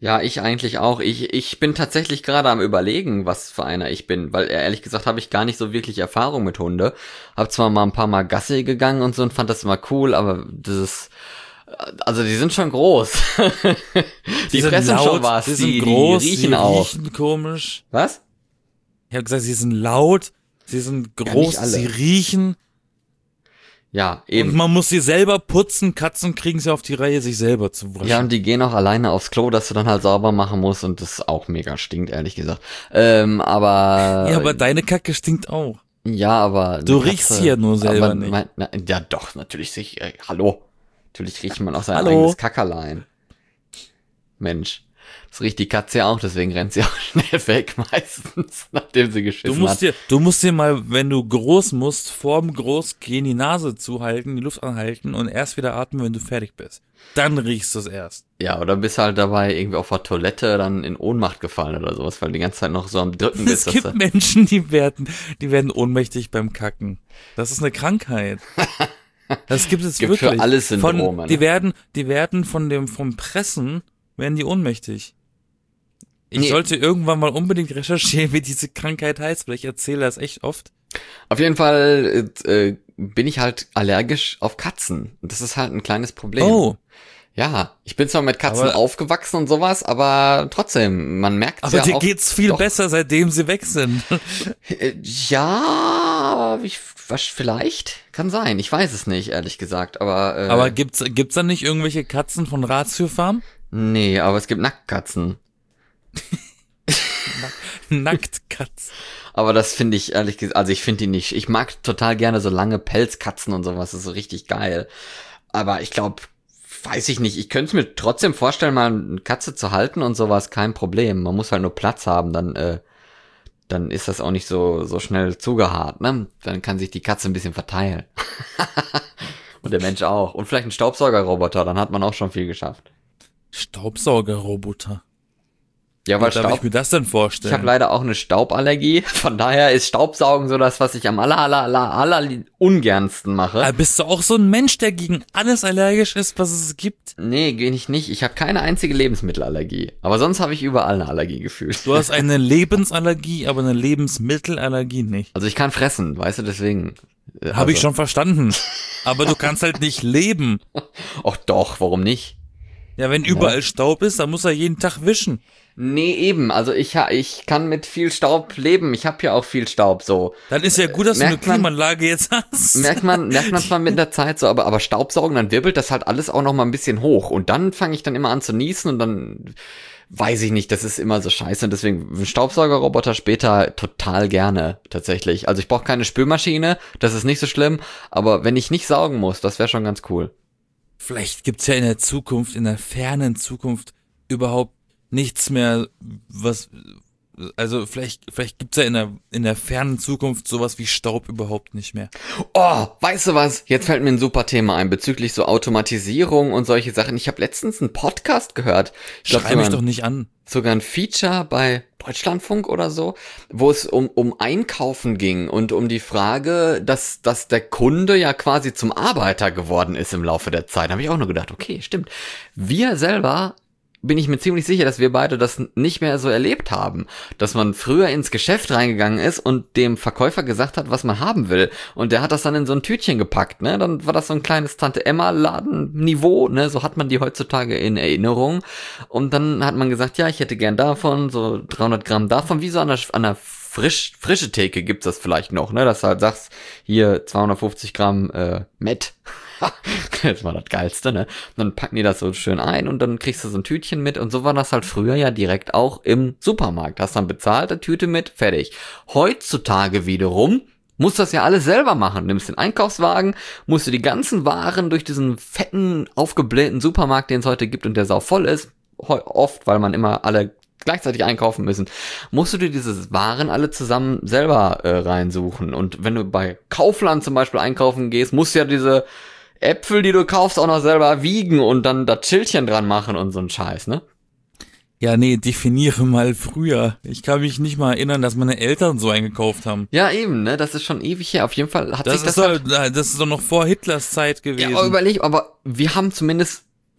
[SPEAKER 2] Ja, ich eigentlich auch. Ich, ich bin tatsächlich gerade am Überlegen, was für einer ich bin, weil ehrlich gesagt habe ich gar nicht so wirklich Erfahrung mit Hunde. Hab zwar mal ein paar Mal Gassi gegangen und so und fand das immer cool, aber das ist, also die sind schon groß. die,
[SPEAKER 1] die
[SPEAKER 2] fressen
[SPEAKER 1] laut,
[SPEAKER 2] schon was,
[SPEAKER 1] die, sind
[SPEAKER 2] die,
[SPEAKER 1] groß,
[SPEAKER 2] die riechen
[SPEAKER 1] die
[SPEAKER 2] auch.
[SPEAKER 1] riechen komisch.
[SPEAKER 2] Was?
[SPEAKER 1] Ich habe gesagt, sie sind laut, sie sind groß,
[SPEAKER 2] alle.
[SPEAKER 1] sie riechen.
[SPEAKER 2] Ja, eben.
[SPEAKER 1] Und man muss sie selber putzen. Katzen kriegen sie auf die Reihe, sich selber zu waschen.
[SPEAKER 2] Ja, und die gehen auch alleine aufs Klo, dass du dann halt sauber machen musst und das auch mega stinkt, ehrlich gesagt. Ähm, aber...
[SPEAKER 1] Ja, aber deine Kacke stinkt auch.
[SPEAKER 2] Ja, aber...
[SPEAKER 1] Du riechst sie ja nur selber nicht.
[SPEAKER 2] Mein, na, ja doch, natürlich sich... Äh, hallo. Natürlich riecht man auch sein
[SPEAKER 1] Hallo.
[SPEAKER 2] eigenes Kackerlein. Mensch. Das riecht die Katze ja auch, deswegen rennt sie auch schnell weg meistens, nachdem sie geschissen
[SPEAKER 1] Du musst
[SPEAKER 2] hat.
[SPEAKER 1] dir, du musst dir mal, wenn du groß musst, vorm Großgehen die Nase zuhalten, die Luft anhalten und erst wieder atmen, wenn du fertig bist. Dann riechst du es erst.
[SPEAKER 2] Ja, oder bist halt dabei irgendwie auf der Toilette dann in Ohnmacht gefallen oder sowas, weil du die ganze Zeit noch so am Drücken bist.
[SPEAKER 1] Es gibt
[SPEAKER 2] dass du
[SPEAKER 1] Menschen, die werden, die werden ohnmächtig beim Kacken. Das ist eine Krankheit. Das gibt es
[SPEAKER 2] gibt
[SPEAKER 1] wirklich.
[SPEAKER 2] für alles Syndrome.
[SPEAKER 1] Von, die
[SPEAKER 2] ne?
[SPEAKER 1] werden, die werden von dem, vom Pressen, werden die ohnmächtig. Ich
[SPEAKER 2] Nee.
[SPEAKER 1] sollte irgendwann mal unbedingt recherchieren, wie diese Krankheit heißt, weil ich erzähle das echt oft.
[SPEAKER 2] Auf jeden Fall äh, bin ich halt allergisch auf Katzen. Und das ist halt ein kleines Problem.
[SPEAKER 1] Oh,
[SPEAKER 2] Ja, ich bin zwar mit Katzen
[SPEAKER 1] Aber-
[SPEAKER 2] aufgewachsen und sowas, aber trotzdem, man merkt
[SPEAKER 1] aber
[SPEAKER 2] ja
[SPEAKER 1] dir
[SPEAKER 2] auch.
[SPEAKER 1] geht's viel
[SPEAKER 2] doch.
[SPEAKER 1] besser, seitdem sie weg sind.
[SPEAKER 2] Äh, Ja, ich, was, vielleicht? Kann sein. Ich weiß es nicht, ehrlich gesagt. Aber, äh,
[SPEAKER 1] Aber gibt's, gibt's da nicht irgendwelche Katzen von Ratio Farm?
[SPEAKER 2] nee, aber es gibt Nacktkatzen.
[SPEAKER 1] Nacktkatz.
[SPEAKER 2] Aber das finde ich ehrlich gesagt, also ich finde die nicht. Ich mag total gerne so lange Pelzkatzen und sowas. Das ist so richtig geil. Aber ich glaube, weiß ich nicht. Ich könnte es mir trotzdem vorstellen, mal eine Katze zu halten und sowas. Kein Problem. Man muss halt nur Platz haben. Dann, äh, dann ist das auch nicht so, so schnell zugehaart, ne? Dann kann sich die Katze ein bisschen verteilen. Und der Mensch auch. Und vielleicht ein Staubsaugerroboter. Dann hat man auch schon viel geschafft.
[SPEAKER 1] Staubsaugerroboter.
[SPEAKER 2] Ja,
[SPEAKER 1] Wie
[SPEAKER 2] weil
[SPEAKER 1] darf ich
[SPEAKER 2] Staub,
[SPEAKER 1] mir das denn
[SPEAKER 2] ich
[SPEAKER 1] vorstellen?
[SPEAKER 2] habe leider auch eine Stauballergie. Von daher ist Staubsaugen so das, was ich am aller, aller, aller, aller ungernsten mache.
[SPEAKER 1] Ah, bist du auch so ein Mensch, der gegen alles allergisch ist, was es gibt?
[SPEAKER 2] Nee, bin ich nicht. Ich habe keine einzige Lebensmittelallergie. Aber sonst habe ich überall eine Allergie gefühlt.
[SPEAKER 1] Du hast eine Lebensallergie, aber eine Lebensmittelallergie nicht.
[SPEAKER 2] Also ich kann fressen, weißt du, deswegen. äh,
[SPEAKER 1] Habe
[SPEAKER 2] also-
[SPEAKER 1] ich schon verstanden. Aber du kannst halt nicht leben.
[SPEAKER 2] Ach doch, warum nicht?
[SPEAKER 1] Ja, wenn überall Staub ist, dann muss er jeden Tag wischen.
[SPEAKER 2] Nee, eben. Also ich, ha- ich kann mit viel Staub leben. Ich habe ja auch viel Staub so.
[SPEAKER 1] Dann ist ja gut, dass du eine
[SPEAKER 2] Merkt man-
[SPEAKER 1] Klimaanlage jetzt hast.
[SPEAKER 2] Merkt man, merkt man zwar mit der Zeit so, aber, aber Staubsaugen, dann wirbelt das halt alles auch noch mal ein bisschen hoch. Und dann fange ich dann immer an zu niesen und dann weiß ich nicht, das ist immer so scheiße. Und deswegen ein Staubsaugerroboter später total gerne, tatsächlich. Also ich brauche keine Spülmaschine, das ist nicht so schlimm. Aber wenn ich nicht saugen muss, das wäre schon ganz cool.
[SPEAKER 1] Vielleicht gibt's ja in der Zukunft, in der fernen Zukunft überhaupt nichts mehr, was, also vielleicht, vielleicht gibt's ja in der, in der fernen Zukunft sowas wie Staub überhaupt nicht mehr.
[SPEAKER 2] Oh, weißt du was? Jetzt fällt mir ein super Thema ein bezüglich so Automatisierung und solche Sachen. Ich habe letztens einen Podcast gehört. Ich glaub,
[SPEAKER 1] Schrei mich
[SPEAKER 2] sogar
[SPEAKER 1] doch
[SPEAKER 2] ein-
[SPEAKER 1] nicht an.
[SPEAKER 2] sogar ein Feature bei Deutschlandfunk oder so, wo es um, um Einkaufen ging und um die Frage, dass, dass der Kunde ja quasi zum Arbeiter geworden ist im Laufe der Zeit. Da habe ich auch nur gedacht, okay, stimmt. Wir selber, bin ich mir ziemlich sicher, dass wir beide das nicht mehr so erlebt haben. Dass man früher ins Geschäft reingegangen ist und dem Verkäufer gesagt hat, was man haben will. Und der hat das dann in so ein Tütchen gepackt, ne? Dann war das so ein kleines Tante-Emma-Laden-Niveau, ne? So hat man die heutzutage in Erinnerung. Und dann hat man gesagt, ja, ich hätte gern davon, so dreihundert Gramm davon, wie so an der, an der frisch, frische Theke gibt's das vielleicht noch, ne? Dass du halt sagst, hier zweihundertfünfzig Gramm äh, Met. Das war das Geilste, ne? Und dann packen die das so schön ein und dann kriegst du so ein Tütchen mit und so war das halt früher ja direkt auch im Supermarkt. Hast dann bezahlt, eine Tüte mit, fertig. Heutzutage wiederum musst du das ja alles selber machen. Nimmst den Einkaufswagen, musst du die ganzen Waren durch diesen fetten, aufgeblähten Supermarkt, den es heute gibt und der sau voll ist, heu- oft, weil man immer alle gleichzeitig einkaufen müssen, musst du dir diese Waren alle zusammen selber äh, reinsuchen. Und wenn du bei Kaufland zum Beispiel einkaufen gehst, musst du ja diese Äpfel, die du kaufst, auch noch selber wiegen und dann das Schildchen dran machen und so ein Scheiß, ne?
[SPEAKER 1] Ja, nee, definiere mal früher. Ich kann mich nicht mal erinnern, dass meine Eltern so eingekauft haben.
[SPEAKER 2] Ja, eben, ne? Das ist schon ewig her. Auf jeden Fall hat
[SPEAKER 1] Das
[SPEAKER 2] sich
[SPEAKER 1] ist,
[SPEAKER 2] das
[SPEAKER 1] doch,
[SPEAKER 2] halt...
[SPEAKER 1] das ist doch noch vor Hitlers Zeit
[SPEAKER 2] Ja,
[SPEAKER 1] gewesen.
[SPEAKER 2] aber überleg, aber wir haben zumindest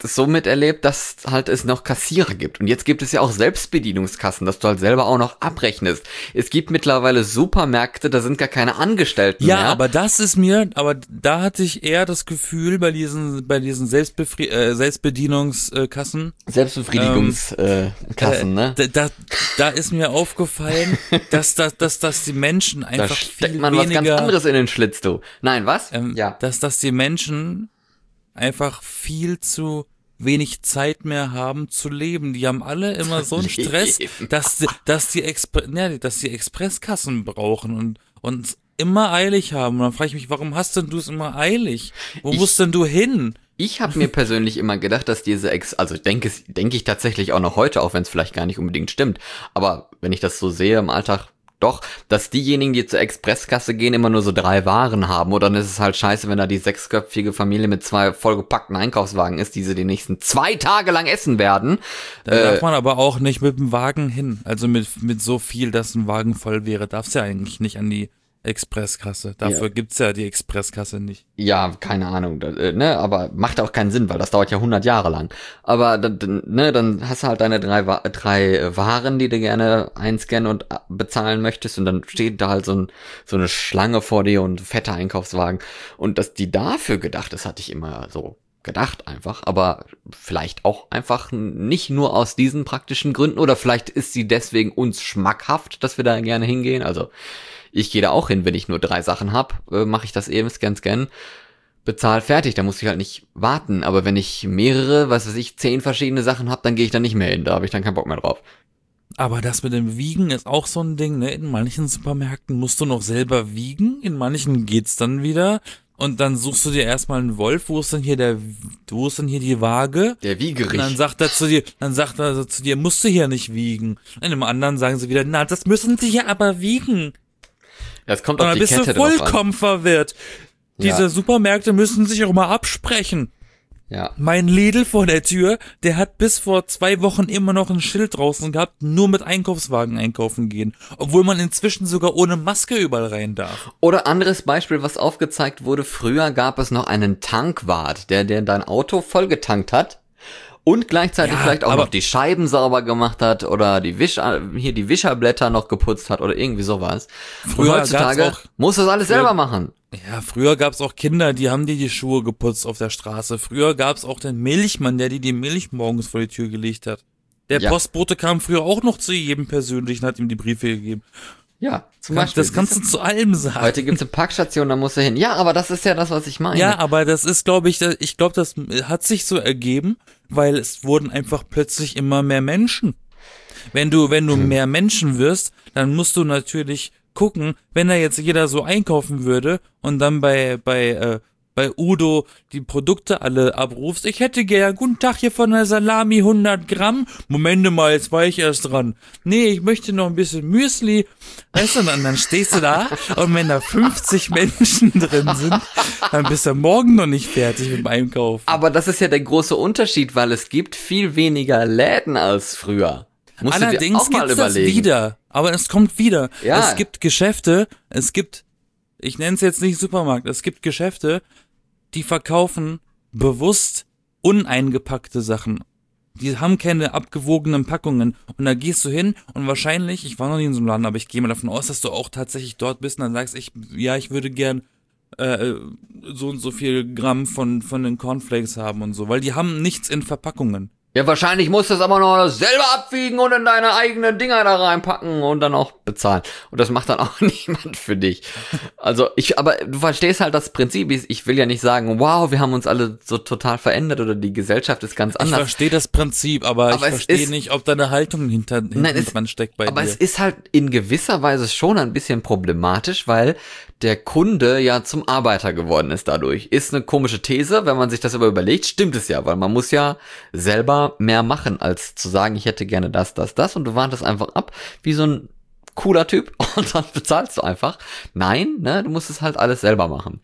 [SPEAKER 2] so miterlebt, dass halt es noch Kassierer gibt. Und jetzt gibt es ja auch Selbstbedienungskassen, dass du halt selber auch noch abrechnest. Es gibt mittlerweile Supermärkte, da sind gar keine Angestellten
[SPEAKER 1] Ja,
[SPEAKER 2] mehr.
[SPEAKER 1] aber das ist mir, aber da hatte ich eher das Gefühl bei diesen, bei diesen Selbstbefri äh, Selbstbedienungskassen.
[SPEAKER 2] Selbstbefriedigungskassen, äh, ne?
[SPEAKER 1] Da, da, da ist mir aufgefallen, dass, dass, dass, dass die Menschen einfach
[SPEAKER 2] Da steckt
[SPEAKER 1] viel
[SPEAKER 2] man
[SPEAKER 1] weniger,
[SPEAKER 2] was ganz anderes in den Schlitz, du. Nein, was?
[SPEAKER 1] ähm,
[SPEAKER 2] Ja.
[SPEAKER 1] dass, dass die Menschen einfach viel zu wenig Zeit mehr haben zu leben. Die haben alle immer so einen Stress, dass die, dass die, Expre ja, dass die Expresskassen brauchen und, und immer eilig haben. Und dann frage ich mich, warum hast denn du es immer eilig? Wo
[SPEAKER 2] Ich-
[SPEAKER 1] musst denn du hin?
[SPEAKER 2] Ich habe mir persönlich immer gedacht, dass diese Ex, also denke es, denke ich tatsächlich auch noch heute, auch wenn es vielleicht gar nicht unbedingt stimmt, aber wenn ich das so sehe im Alltag, doch, dass diejenigen, die zur Expresskasse gehen, immer nur so drei Waren haben, oder dann ist es halt scheiße, wenn da die sechsköpfige Familie mit zwei vollgepackten Einkaufswagen ist, die sie die nächsten zwei Tage lang essen werden.
[SPEAKER 1] Da
[SPEAKER 2] Äh,
[SPEAKER 1] darf man aber auch nicht mit dem Wagen hin. Also mit, mit so viel, dass ein Wagen voll wäre, darfst du ja eigentlich nicht an die Expresskasse. Dafür
[SPEAKER 2] Ja.
[SPEAKER 1] gibt's ja die Expresskasse nicht.
[SPEAKER 2] Ja, keine Ahnung, da, äh, ne, aber macht auch keinen Sinn, weil das dauert ja hundert Jahre lang. Aber dann, dann, ne, dann hast du halt deine drei, Wa- drei äh, Waren, die du gerne einscannen und äh, bezahlen möchtest, und dann steht da halt so, ein, so eine Schlange vor dir und ein fetter Einkaufswagen. Und dass die dafür gedacht ist, hatte ich immer so gedacht einfach, aber vielleicht auch einfach nicht nur aus diesen praktischen Gründen, oder vielleicht ist sie deswegen uns schmackhaft, dass wir da gerne hingehen. Also ich gehe da auch hin, wenn ich nur drei Sachen hab, äh, mache ich das eben, scan, scan, bezahl, fertig, da muss ich halt nicht warten. Aber wenn ich mehrere, was weiß ich, zehn verschiedene Sachen hab, dann gehe ich da nicht mehr hin, da habe ich dann keinen Bock mehr drauf.
[SPEAKER 1] Aber das mit dem Wiegen ist auch so ein Ding, ne? In manchen Supermärkten musst du noch selber wiegen, in manchen geht's dann wieder. Und dann suchst du dir erstmal einen Wolf, wo ist denn hier der, wo ist denn hier die Waage?
[SPEAKER 2] Der
[SPEAKER 1] Und
[SPEAKER 2] Wiegerich.
[SPEAKER 1] dann sagt er zu dir, dann sagt er so zu dir, musst du hier nicht wiegen. In einem anderen sagen sie wieder, na, das müssen sie ja aber wiegen.
[SPEAKER 2] Das kommt
[SPEAKER 1] Und
[SPEAKER 2] auf
[SPEAKER 1] dann
[SPEAKER 2] die
[SPEAKER 1] bist
[SPEAKER 2] Kette
[SPEAKER 1] du
[SPEAKER 2] drauf an.
[SPEAKER 1] vollkommen verwirrt. Diese
[SPEAKER 2] Ja.
[SPEAKER 1] Supermärkte müssen sich auch mal absprechen.
[SPEAKER 2] Ja.
[SPEAKER 1] Mein Lidl vor der Tür, der hat bis vor zwei Wochen immer noch ein Schild draußen gehabt, nur mit Einkaufswagen einkaufen gehen. Obwohl man inzwischen sogar ohne Maske überall rein darf.
[SPEAKER 2] Oder anderes Beispiel, was aufgezeigt wurde, früher gab es noch einen Tankwart, der, der dein Auto vollgetankt hat und gleichzeitig
[SPEAKER 1] Ja,
[SPEAKER 2] vielleicht auch
[SPEAKER 1] aber-
[SPEAKER 2] noch die Scheiben sauber gemacht hat oder die Wisch, hier die Wischerblätter noch geputzt hat oder irgendwie sowas.
[SPEAKER 1] Früher
[SPEAKER 2] und heutzutage
[SPEAKER 1] gab's auch-
[SPEAKER 2] muss das alles selber machen.
[SPEAKER 1] Ja, früher gab's auch Kinder, die haben dir die Schuhe geputzt auf der Straße. Früher gab's auch den Milchmann, der dir die Milch morgens vor die Tür gelegt hat. Der
[SPEAKER 2] Ja.
[SPEAKER 1] Postbote kam früher auch noch zu jedem persönlich und hat ihm die Briefe gegeben.
[SPEAKER 2] Ja, zum
[SPEAKER 1] Kann-
[SPEAKER 2] Beispiel.
[SPEAKER 1] Das kannst du zu allem sagen.
[SPEAKER 2] Heute gibt's eine Packstation, da musst du hin. Ja, aber das ist ja das, was ich meine.
[SPEAKER 1] Ja, aber das ist, glaube ich, das- ich glaube, das hat sich so ergeben, weil es wurden einfach plötzlich immer mehr Menschen. Wenn du, wenn du mehr Menschen wirst, dann musst du natürlich gucken, wenn da jetzt jeder so einkaufen würde und dann bei, bei, äh, bei Udo die Produkte alle abrufst. Ich hätte gern, guten Tag, hier von der Salami hundert Gramm. Moment mal, jetzt war ich erst dran. Nee, ich möchte noch ein bisschen Müsli. Weißt du, und dann stehst du da und wenn da fünfzig Menschen drin sind, dann bist du morgen noch nicht fertig mit dem Einkaufen.
[SPEAKER 2] Aber das ist ja der große Unterschied, weil es gibt viel weniger Läden als früher. Musst du dir
[SPEAKER 1] Allerdings
[SPEAKER 2] auch mal
[SPEAKER 1] gibt's das
[SPEAKER 2] überlegen.
[SPEAKER 1] wieder. Aber es kommt wieder.
[SPEAKER 2] Ja.
[SPEAKER 1] Es gibt Geschäfte, es gibt, ich nenne es jetzt nicht Supermarkt, es gibt Geschäfte, die verkaufen bewusst uneingepackte Sachen. Die haben keine abgewogenen Packungen. Und da gehst du hin und wahrscheinlich, ich war noch nie in so einem Laden, aber ich gehe mal davon aus, dass du auch tatsächlich dort bist und dann sagst, ich, ja, ich würde gern äh, so und so viel Gramm von, von den Cornflakes haben und so, weil die haben nichts in Verpackungen.
[SPEAKER 2] Ja, wahrscheinlich musst du es aber noch selber abwiegen und in deine eigenen Dinger da reinpacken und dann auch bezahlen. Und das macht dann auch niemand für dich. Also ich, aber du verstehst halt das Prinzip. Ich ich will ja nicht sagen, wow, wir haben uns alle so total verändert oder die Gesellschaft ist ganz
[SPEAKER 1] Ich
[SPEAKER 2] anders.
[SPEAKER 1] verstehe das Prinzip, aber,
[SPEAKER 2] Aber
[SPEAKER 1] ich
[SPEAKER 2] es
[SPEAKER 1] verstehe
[SPEAKER 2] ist-
[SPEAKER 1] nicht, ob da eine Haltung hinter, hinten
[SPEAKER 2] Nein, es-
[SPEAKER 1] dran steckt bei
[SPEAKER 2] Aber
[SPEAKER 1] dir.
[SPEAKER 2] es ist halt in gewisser Weise schon ein bisschen problematisch, weil der Kunde ja zum Arbeiter geworden ist dadurch. Ist eine komische These, wenn man sich das aber überlegt, stimmt es ja, weil man muss ja selber mehr machen, als zu sagen, ich hätte gerne das, das, das und du wartest einfach ab, wie so ein cooler Typ und dann bezahlst du einfach. Nein, ne, du musst es halt alles selber machen.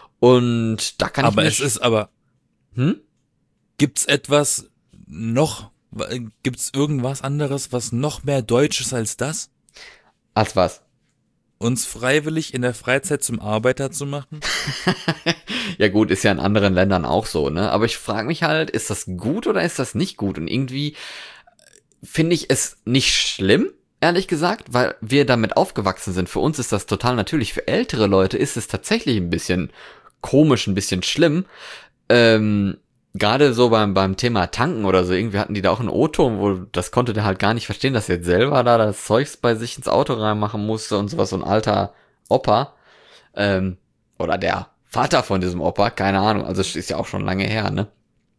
[SPEAKER 2] Und da kann
[SPEAKER 1] aber
[SPEAKER 2] ich
[SPEAKER 1] es
[SPEAKER 2] mir
[SPEAKER 1] ist aber,
[SPEAKER 2] hm?
[SPEAKER 1] gibt's etwas noch, gibt's irgendwas anderes, was noch mehr deutsch ist als das?
[SPEAKER 2] Als was?
[SPEAKER 1] uns freiwillig in der Freizeit zum Arbeiter zu machen?
[SPEAKER 2] Ja gut, ist ja in anderen Ländern auch so, ne? Aber ich frage mich halt, ist das gut oder ist das nicht gut? Und irgendwie finde ich es nicht schlimm, ehrlich gesagt, weil wir damit aufgewachsen sind. Für uns ist das total natürlich. Für ältere Leute ist es tatsächlich ein bisschen komisch, ein bisschen schlimm. Ähm, gerade so beim beim Thema Tanken oder so, irgendwie hatten die da auch einen O-Ton, wo das konnte der halt gar nicht verstehen, dass er jetzt selber da das Zeugs bei sich ins Auto reinmachen musste und sowas, so ein alter Opa. Ähm, oder der Vater von diesem Opa, keine Ahnung, also ist ja auch schon lange her, ne?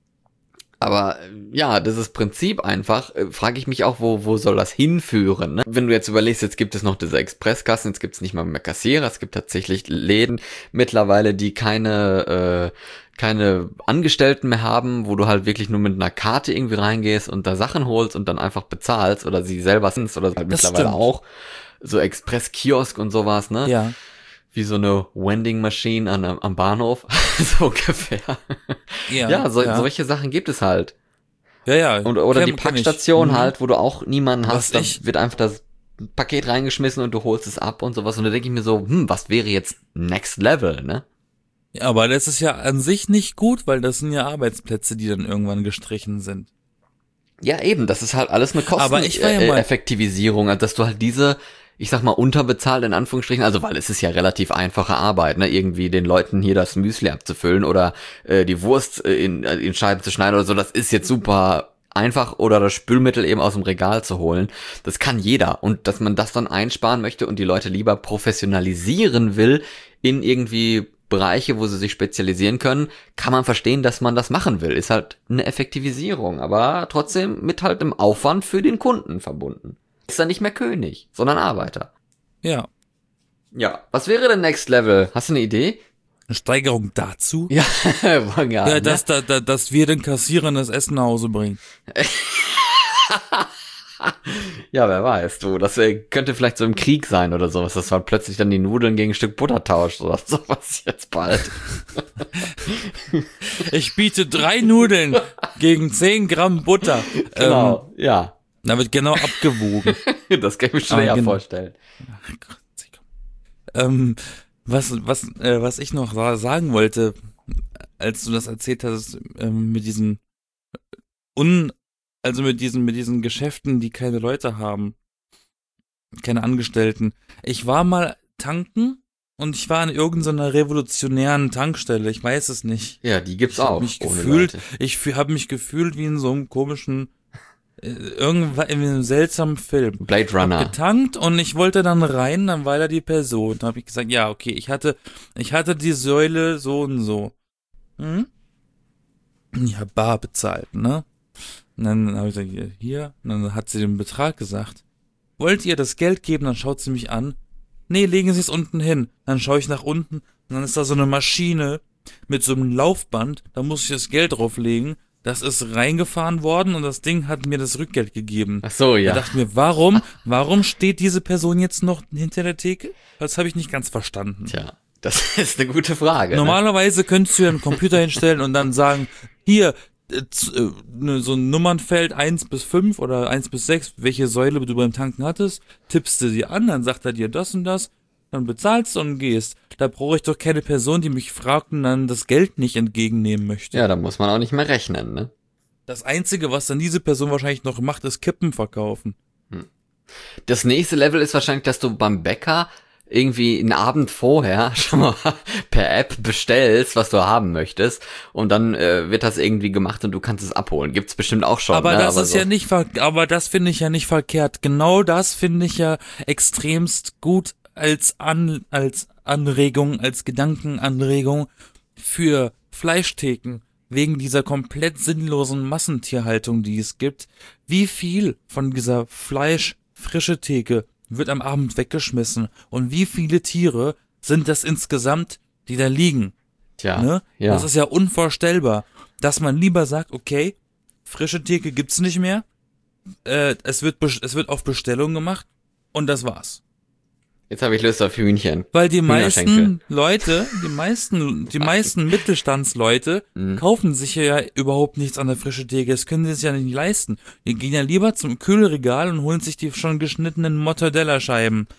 [SPEAKER 2] Aber ja, dieses Prinzip einfach, äh, frage ich mich auch, wo wo soll das hinführen? Ne? Wenn du jetzt überlegst, jetzt gibt es noch diese Expresskassen, jetzt gibt es nicht mal mehr Kassierer, es gibt tatsächlich Läden mittlerweile, die keine äh, keine Angestellten mehr haben, wo du halt wirklich nur mit einer Karte irgendwie reingehst und da Sachen holst und dann einfach bezahlst oder sie selber sind oder halt
[SPEAKER 1] Das
[SPEAKER 2] mittlerweile
[SPEAKER 1] stimmt.
[SPEAKER 2] auch so Express-Kiosk und sowas, ne?
[SPEAKER 1] Ja.
[SPEAKER 2] Wie so eine Vending Machine an, am Bahnhof, so ungefähr.
[SPEAKER 1] Ja,
[SPEAKER 2] Ja, so,
[SPEAKER 1] ja.
[SPEAKER 2] solche Sachen gibt es halt.
[SPEAKER 1] Ja, ja.
[SPEAKER 2] Und, oder
[SPEAKER 1] kenn-
[SPEAKER 2] die
[SPEAKER 1] kenn ich.
[SPEAKER 2] Packstation
[SPEAKER 1] Mhm.
[SPEAKER 2] halt, wo du auch niemanden
[SPEAKER 1] Was
[SPEAKER 2] hast, da
[SPEAKER 1] ich-
[SPEAKER 2] wird einfach das Paket reingeschmissen und du holst es ab und sowas. Und da denke ich mir so, hm, was wäre jetzt Next Level, ne?
[SPEAKER 1] Ja, aber das ist ja an sich nicht gut, weil das sind ja Arbeitsplätze, die dann irgendwann gestrichen sind.
[SPEAKER 2] Ja, eben, das ist halt alles eine
[SPEAKER 1] Aber ich war ja mal-
[SPEAKER 2] Kosteneffektivisierung, also dass du halt diese, ich sag mal, unterbezahlt in Anführungsstrichen, also weil es ist ja relativ einfache Arbeit, ne, irgendwie den Leuten hier das Müsli abzufüllen oder äh, die Wurst äh, in, äh, in Scheiben zu schneiden oder so, das ist jetzt super einfach, oder das Spülmittel eben aus dem Regal zu holen. Das kann jeder, und dass man das dann einsparen möchte und die Leute lieber professionalisieren will in irgendwie Bereiche, wo sie sich spezialisieren können, kann man verstehen, dass man das machen will. Ist halt eine Effektivisierung, aber trotzdem mit halt einem Aufwand für den Kunden verbunden. Ist dann nicht mehr König, sondern Arbeiter.
[SPEAKER 1] Ja.
[SPEAKER 2] Ja. Was wäre denn Next Level? Hast du eine Idee?
[SPEAKER 1] Eine Steigerung dazu?
[SPEAKER 2] Ja, ja,
[SPEAKER 1] Ja,
[SPEAKER 2] ne?
[SPEAKER 1] dass, da, da, dass wir den Kassierern das Essen nach Hause bringen.
[SPEAKER 2] Ja, wer weiß, du. Das äh, könnte vielleicht so im Krieg sein oder sowas, dass man plötzlich dann die Nudeln gegen ein Stück Butter tauscht oder sowas jetzt bald.
[SPEAKER 1] Ich biete drei Nudeln gegen zehn Gramm Butter.
[SPEAKER 2] Genau, ja.
[SPEAKER 1] Ähm, da wird genau abgewogen.
[SPEAKER 2] Das kann ich mir schwer
[SPEAKER 1] Ah, genau.
[SPEAKER 2] vorstellen.
[SPEAKER 1] ähm, was, was, äh, was ich noch sa- sagen wollte, als du das erzählt hast, ähm, mit diesen un, also mit diesen, mit diesen Geschäften, die keine Leute haben, keine Angestellten. Ich war mal tanken und ich war an irgendeiner revolutionären Tankstelle, ich weiß es nicht.
[SPEAKER 2] Ja, die gibt's
[SPEAKER 1] Ich hab
[SPEAKER 2] auch.
[SPEAKER 1] mich
[SPEAKER 2] ohne
[SPEAKER 1] gefühlt,
[SPEAKER 2] Leute.
[SPEAKER 1] ich habe mich gefühlt wie in so einem komischen, äh, irgendwann in einem seltsamen Film.
[SPEAKER 2] Blade Runner.
[SPEAKER 1] Getankt und ich wollte dann rein, dann war da die Person. Da habe ich gesagt, ja, okay, ich hatte, ich hatte die Säule so und so. Hm? Ja, bar bezahlt, ne? Und dann habe ich gesagt, hier, hier. Und dann hat sie den Betrag gesagt. Wollt ihr das Geld geben? Dann schaut sie mich an. Nee, legen Sie es unten hin. Dann schaue ich nach unten und dann ist da so eine Maschine mit so einem Laufband. Da muss ich das Geld drauflegen. Das ist reingefahren worden und das Ding hat mir das Rückgeld gegeben.
[SPEAKER 2] Ach so, ja.
[SPEAKER 1] Da dachte ich mir, warum, warum steht diese Person jetzt noch hinter der Theke? Das habe ich nicht ganz verstanden.
[SPEAKER 2] Tja, das ist eine gute Frage.
[SPEAKER 1] Normalerweise könntest du ja einen Computer hinstellen und dann sagen, hier, äh, z- äh, ne, so ein Nummernfeld eins bis fünf oder eins bis sechs, welche Säule du beim Tanken hattest, tippst du sie an, dann sagt er dir das und das, dann bezahlst du und gehst. Da brauche ich doch keine Person, die mich fragt und dann das Geld nicht entgegennehmen möchte.
[SPEAKER 2] Ja, da muss man auch nicht mehr rechnen, ne?
[SPEAKER 1] Das Einzige, was dann diese Person wahrscheinlich noch macht, ist Kippen verkaufen.
[SPEAKER 2] Das nächste Level ist wahrscheinlich, dass du beim Bäcker irgendwie einen Abend vorher schon mal per App bestellst, was du haben möchtest, und dann äh, wird das irgendwie gemacht und du kannst es abholen. Gibt's bestimmt auch schon.
[SPEAKER 1] Aber
[SPEAKER 2] ne?
[SPEAKER 1] das
[SPEAKER 2] aber
[SPEAKER 1] ist
[SPEAKER 2] so.
[SPEAKER 1] ja nicht ver aber das finde ich ja nicht verkehrt. Genau das finde ich ja extremst gut als An als Anregung, als Gedankenanregung für Fleischtheken wegen dieser komplett sinnlosen Massentierhaltung, die es gibt. Wie viel von dieser Fleisch-frische Theke wird am Abend weggeschmissen und wie viele Tiere sind das insgesamt, die da liegen?
[SPEAKER 2] Tja,
[SPEAKER 1] Ne?
[SPEAKER 2] ja.
[SPEAKER 1] Das ist ja unvorstellbar, dass man lieber sagt, okay, frische Theke gibt's nicht mehr, äh, es wird bes- es wird auf Bestellung gemacht und das war's.
[SPEAKER 2] Jetzt habe ich Lust auf Hühnchen.
[SPEAKER 1] Weil die
[SPEAKER 2] Hühnerschenkel.
[SPEAKER 1] meisten Leute, die meisten, die meisten Mittelstandsleute
[SPEAKER 2] Mhm.
[SPEAKER 1] kaufen sich ja überhaupt nichts an der frischen Theke. Das können sie sich ja nicht leisten. Die gehen ja lieber zum Kühlregal und holen sich die schon geschnittenen Mortadella-Scheiben.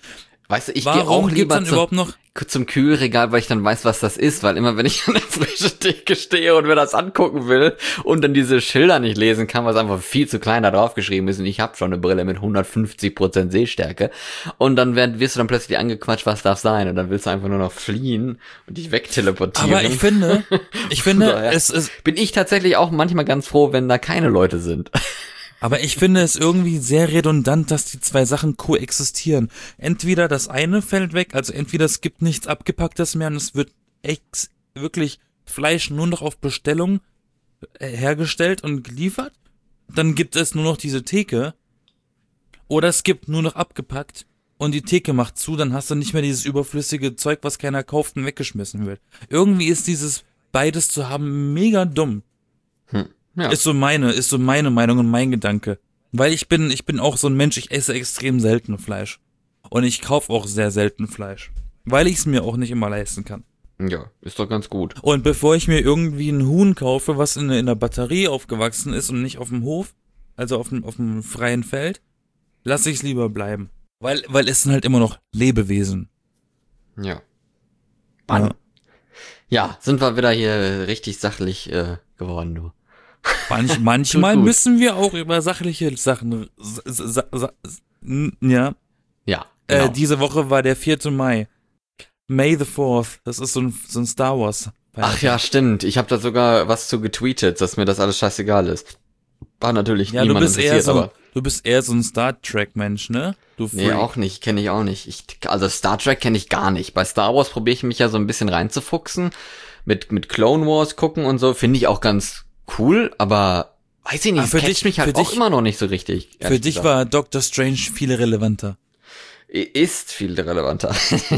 [SPEAKER 2] Weißt du, ich gehe
[SPEAKER 1] Warum
[SPEAKER 2] auch
[SPEAKER 1] gibt's
[SPEAKER 2] lieber
[SPEAKER 1] dann
[SPEAKER 2] zum,
[SPEAKER 1] überhaupt noch?
[SPEAKER 2] zum Kühlregal, weil ich dann weiß, was das ist, weil immer wenn ich an der frischen Theke stehe und mir das angucken will und dann diese Schilder nicht lesen kann, was einfach viel zu klein da drauf geschrieben ist und ich habe schon eine Brille mit hundertfünfzig Prozent Sehstärke und dann werd, wirst du dann plötzlich angequatscht, was darf sein und dann willst du einfach nur noch fliehen und dich wegteleportieren.
[SPEAKER 1] Aber ich finde, ich finde,
[SPEAKER 2] Daher
[SPEAKER 1] es ist,
[SPEAKER 2] bin ich tatsächlich auch manchmal ganz froh, wenn da keine Leute sind.
[SPEAKER 1] aber ich finde es irgendwie sehr redundant, dass die zwei Sachen koexistieren. Entweder das eine fällt weg, also entweder es gibt nichts Abgepacktes mehr und es wird ex wirklich Fleisch nur noch auf Bestellung äh, hergestellt und geliefert. Dann gibt es nur noch diese Theke. Oder es gibt nur noch abgepackt und die Theke macht zu, dann hast du nicht mehr dieses überflüssige Zeug, was keiner kauft und weggeschmissen wird. Irgendwie ist dieses beides zu haben mega dumm.
[SPEAKER 2] Hm. Ja.
[SPEAKER 1] Ist so meine, ist so meine Meinung und mein Gedanke. Weil ich bin, ich bin auch so ein Mensch, ich esse extrem selten Fleisch. Und ich kaufe auch sehr selten Fleisch. Weil ich es mir auch nicht immer leisten kann.
[SPEAKER 2] Ja, ist doch ganz gut.
[SPEAKER 1] Und bevor ich mir irgendwie ein Huhn kaufe, was in, in der Batterie aufgewachsen ist und nicht auf dem Hof, also auf dem, auf dem freien Feld, lasse ich es lieber bleiben. Weil, weil es sind halt immer noch Lebewesen.
[SPEAKER 2] Ja. Mann. Ja, ja sind wir wieder hier richtig sachlich äh, geworden, du.
[SPEAKER 1] Manch, manchmal müssen wir auch über sachliche Sachen, sa, sa, ja.
[SPEAKER 2] Ja, genau.
[SPEAKER 1] Äh, diese Woche war der vierte Mai. May the fourth. Das ist so ein, so ein Star Wars.
[SPEAKER 2] Ach ja, stimmt. Ich habe da sogar was zu getweetet, dass mir das alles scheißegal ist. War natürlich
[SPEAKER 1] ja,
[SPEAKER 2] niemand
[SPEAKER 1] du bist
[SPEAKER 2] interessiert,
[SPEAKER 1] eher so,
[SPEAKER 2] aber...
[SPEAKER 1] Du bist eher so ein Star Trek-Mensch, ne? Du Freak.
[SPEAKER 2] Nee, auch nicht. Kenne ich auch nicht. Ich, also Star Trek kenne ich gar nicht. Bei Star Wars probiere ich mich ja so ein bisschen reinzufuchsen. Mit, mit Clone Wars gucken und so. Finde ich auch ganz cool, aber weiß ich nicht,
[SPEAKER 1] für
[SPEAKER 2] es
[SPEAKER 1] dich,
[SPEAKER 2] mich halt
[SPEAKER 1] für
[SPEAKER 2] auch
[SPEAKER 1] dich,
[SPEAKER 2] immer noch nicht so richtig.
[SPEAKER 1] Für dich gesagt. War Doctor Strange viel relevanter.
[SPEAKER 2] Ist viel relevanter.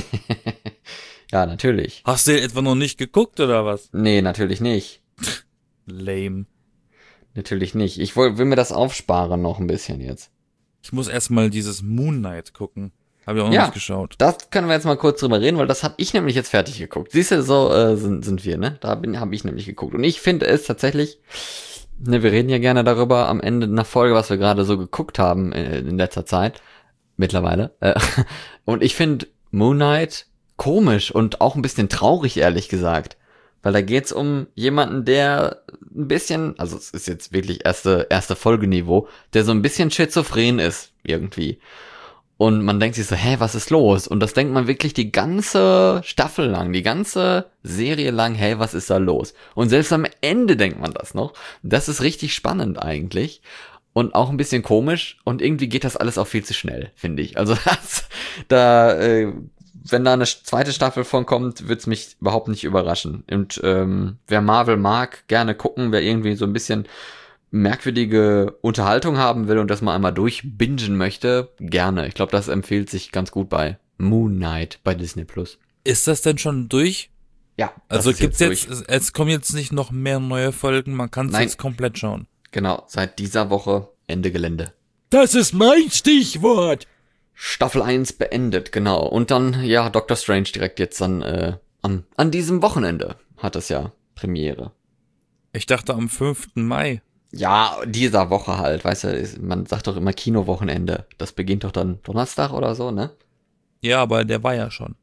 [SPEAKER 2] Ja, natürlich.
[SPEAKER 1] Hast du den etwa noch nicht geguckt, oder was?
[SPEAKER 2] Nee, natürlich nicht.
[SPEAKER 1] Lame.
[SPEAKER 2] Natürlich nicht. Ich will, will mir das aufsparen noch ein bisschen jetzt.
[SPEAKER 1] Ich muss erstmal dieses Moon Knight gucken. Habe ich auch noch
[SPEAKER 2] ja,
[SPEAKER 1] nicht geschaut.
[SPEAKER 2] Das können wir jetzt mal kurz drüber reden, weil das habe ich nämlich jetzt fertig geguckt. Siehst du, so äh, sind, sind wir, ne? Da habe ich nämlich geguckt. Und ich finde es tatsächlich, ne, wir reden ja gerne darüber am Ende einer Folge, was wir gerade so geguckt haben äh, in letzter Zeit. Mittlerweile. Äh, und ich finde Moon Knight komisch und auch ein bisschen traurig, ehrlich gesagt. Weil da geht's um jemanden, der ein bisschen, also es ist jetzt wirklich erste, erste Folgeniveau, der so ein bisschen schizophren ist, irgendwie. Und man denkt sich so, hä, was ist los? Und das denkt man wirklich die ganze Staffel lang, die ganze Serie lang, hey, was ist da los? Und selbst am Ende denkt man das noch. Das ist richtig spannend eigentlich. Und auch ein bisschen komisch. Und irgendwie geht das alles auch viel zu schnell, finde ich. Also das, da, äh, wenn da eine zweite Staffel von kommt, wird's mich überhaupt nicht überraschen. Und ähm, wer Marvel mag, gerne gucken. Wer irgendwie so ein bisschen merkwürdige Unterhaltung haben will und das mal einmal durchbingen möchte, gerne. Ich glaube, das empfiehlt sich ganz gut bei Moon Knight bei Disney Plus.
[SPEAKER 1] Ist das denn schon durch?
[SPEAKER 2] Ja.
[SPEAKER 1] Also gibt's jetzt, jetzt es kommen jetzt nicht noch mehr neue Folgen, man kann es jetzt komplett schauen.
[SPEAKER 2] Genau, seit dieser Woche Ende Gelände.
[SPEAKER 1] Das ist mein Stichwort!
[SPEAKER 2] Staffel eins beendet, genau. Und dann, ja, Doctor Strange direkt jetzt dann äh, an, an diesem Wochenende hat es ja Premiere.
[SPEAKER 1] Ich dachte am fünften Mai.
[SPEAKER 2] Ja, dieser Woche halt, weißt du, man sagt doch immer Kinowochenende. Das beginnt doch dann Donnerstag oder so, ne?
[SPEAKER 1] Ja, aber der war ja schon.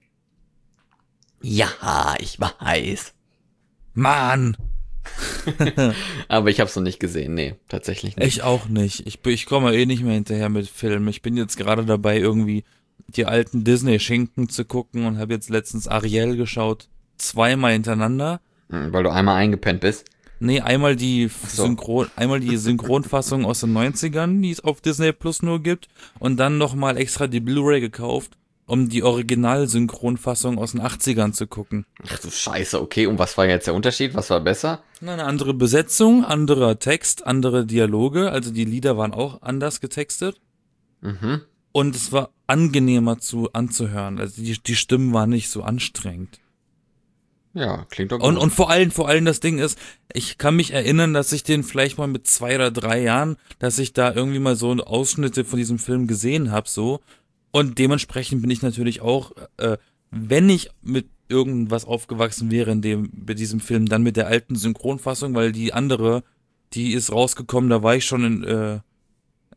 [SPEAKER 2] Ja, ich weiß.
[SPEAKER 1] Mann!
[SPEAKER 2] Aber ich hab's noch nicht gesehen, nee, tatsächlich nicht.
[SPEAKER 1] Ich auch nicht. Ich, ich komme eh nicht mehr hinterher mit Filmen. Ich bin jetzt gerade dabei, irgendwie die alten Disney-Schinken zu gucken und habe jetzt letztens Ariel geschaut. Zweimal hintereinander.
[SPEAKER 2] Weil du einmal eingepennt bist?
[SPEAKER 1] Nee, einmal die
[SPEAKER 2] so.
[SPEAKER 1] Synchron, einmal die Synchronfassung aus den neunzigern, die es auf Disney Plus nur gibt, und dann nochmal extra die Blu-ray gekauft, um die Original-Synchronfassung aus den achtzigern zu gucken.
[SPEAKER 2] Ach du Scheiße, okay, und was war jetzt der Unterschied? Was war besser?
[SPEAKER 1] Na, eine andere Besetzung, anderer Text, andere Dialoge, also die Lieder waren auch anders getextet.
[SPEAKER 2] Mhm.
[SPEAKER 1] Und es war angenehmer zu anzuhören, also die, die Stimmen waren nicht so anstrengend.
[SPEAKER 2] Ja, klingt doch gut.
[SPEAKER 1] Und, und vor allem, vor allem das Ding ist, ich kann mich erinnern, dass ich den vielleicht mal mit zwei oder drei Jahren, dass ich da irgendwie mal so Ausschnitte von diesem Film gesehen habe, so. Und dementsprechend bin ich natürlich auch, äh, wenn ich mit irgendwas aufgewachsen wäre in dem, bei diesem Film, dann mit der alten Synchronfassung, weil die andere, die ist rausgekommen, da war ich schon in, äh,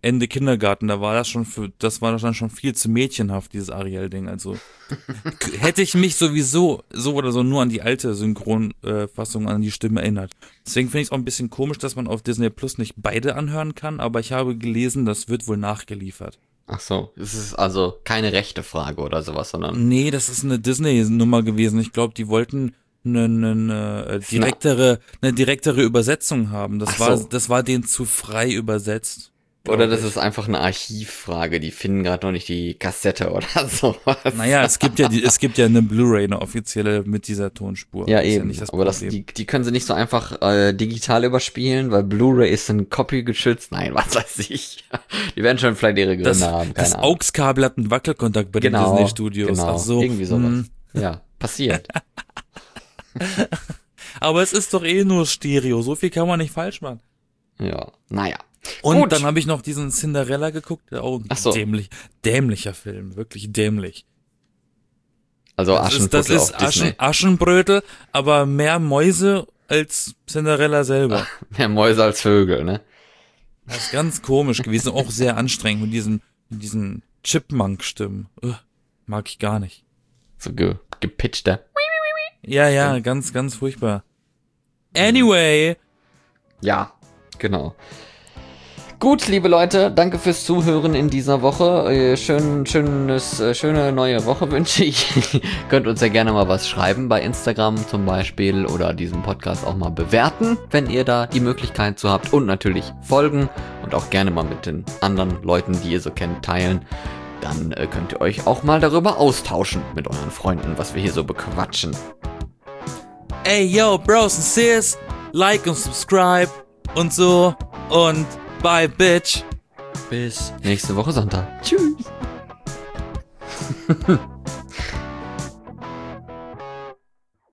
[SPEAKER 1] Ende Kindergarten, da war das schon für, das war dann schon viel zu mädchenhaft, dieses Ariel-Ding. Also k- hätte ich mich sowieso so oder so nur an die alte Synchronfassung, an die Stimme erinnert. Deswegen finde ich es auch ein bisschen komisch, dass man auf Disney Plus nicht beide anhören kann, aber ich habe gelesen, das wird wohl nachgeliefert.
[SPEAKER 2] Ach so, es ist also keine rechte Frage oder sowas, sondern
[SPEAKER 1] Nee, das ist eine Disney-Nummer gewesen. Ich glaube, die wollten eine, eine, eine direktere, eine direktere Übersetzung haben. Das
[SPEAKER 2] Ach
[SPEAKER 1] war,
[SPEAKER 2] so.
[SPEAKER 1] das war denen zu frei übersetzt.
[SPEAKER 2] Oder
[SPEAKER 1] glaub
[SPEAKER 2] das
[SPEAKER 1] ich.
[SPEAKER 2] ist einfach eine Archivfrage, die finden gerade noch nicht die Kassette oder sowas.
[SPEAKER 1] Naja, es gibt ja die, es gibt ja eine Blu-ray, eine offizielle mit dieser Tonspur.
[SPEAKER 2] Ja,
[SPEAKER 1] Das ist
[SPEAKER 2] eben.
[SPEAKER 1] nicht das
[SPEAKER 2] Aber das,
[SPEAKER 1] Problem.
[SPEAKER 2] die, die können sie nicht so einfach äh, digital überspielen, weil Blu-ray ist ein Copy geschützt. Nein, was weiß ich. Die werden schon vielleicht ihre Gründe
[SPEAKER 1] das,
[SPEAKER 2] haben. Keine
[SPEAKER 1] das
[SPEAKER 2] Ahnung.
[SPEAKER 1] AUX-Kabel hat einen Wackelkontakt bei
[SPEAKER 2] Genau,
[SPEAKER 1] den Disney-Studios.
[SPEAKER 2] genau.
[SPEAKER 1] Ach so.
[SPEAKER 2] Irgendwie sowas.
[SPEAKER 1] hm.
[SPEAKER 2] Ja, passiert.
[SPEAKER 1] Aber es ist doch eh nur Stereo. So viel kann man nicht falsch machen.
[SPEAKER 2] Ja, naja.
[SPEAKER 1] Und
[SPEAKER 2] Gut.
[SPEAKER 1] dann habe ich noch diesen Cinderella geguckt. Oh,
[SPEAKER 2] Ach so.
[SPEAKER 1] dämlich, dämlicher Film. Wirklich dämlich.
[SPEAKER 2] Also
[SPEAKER 1] Das ist, das
[SPEAKER 2] Aschenputtel
[SPEAKER 1] ist
[SPEAKER 2] auf Disney.
[SPEAKER 1] Aschen, Aschenbrötel, aber mehr Mäuse als Cinderella selber.
[SPEAKER 2] Mehr Mäuse als Vögel, ne?
[SPEAKER 1] Das ist ganz komisch gewesen, auch sehr anstrengend mit diesen, mit diesen Chipmunk-Stimmen. Ugh, mag ich gar nicht.
[SPEAKER 2] So ge gepitchter.
[SPEAKER 1] Ja, ja, ganz, ganz furchtbar. Anyway,
[SPEAKER 2] Ja, genau. Gut, liebe Leute, danke fürs Zuhören in dieser Woche. Äh, Schön, schönes, äh, schöne neue Woche wünsche ich. Könnt uns ja gerne mal was schreiben bei Instagram zum Beispiel oder diesen Podcast auch mal bewerten, wenn ihr da die Möglichkeit zu habt. Und natürlich folgen und auch gerne mal mit den anderen Leuten, die ihr so kennt, teilen. Dann äh, könnt ihr euch auch mal darüber austauschen mit euren Freunden, was wir hier so bequatschen.
[SPEAKER 1] ey, yo, Bros und Sis, like und subscribe und so und bye, bitch.
[SPEAKER 2] Bis nächste Woche Sonntag. Tschüss.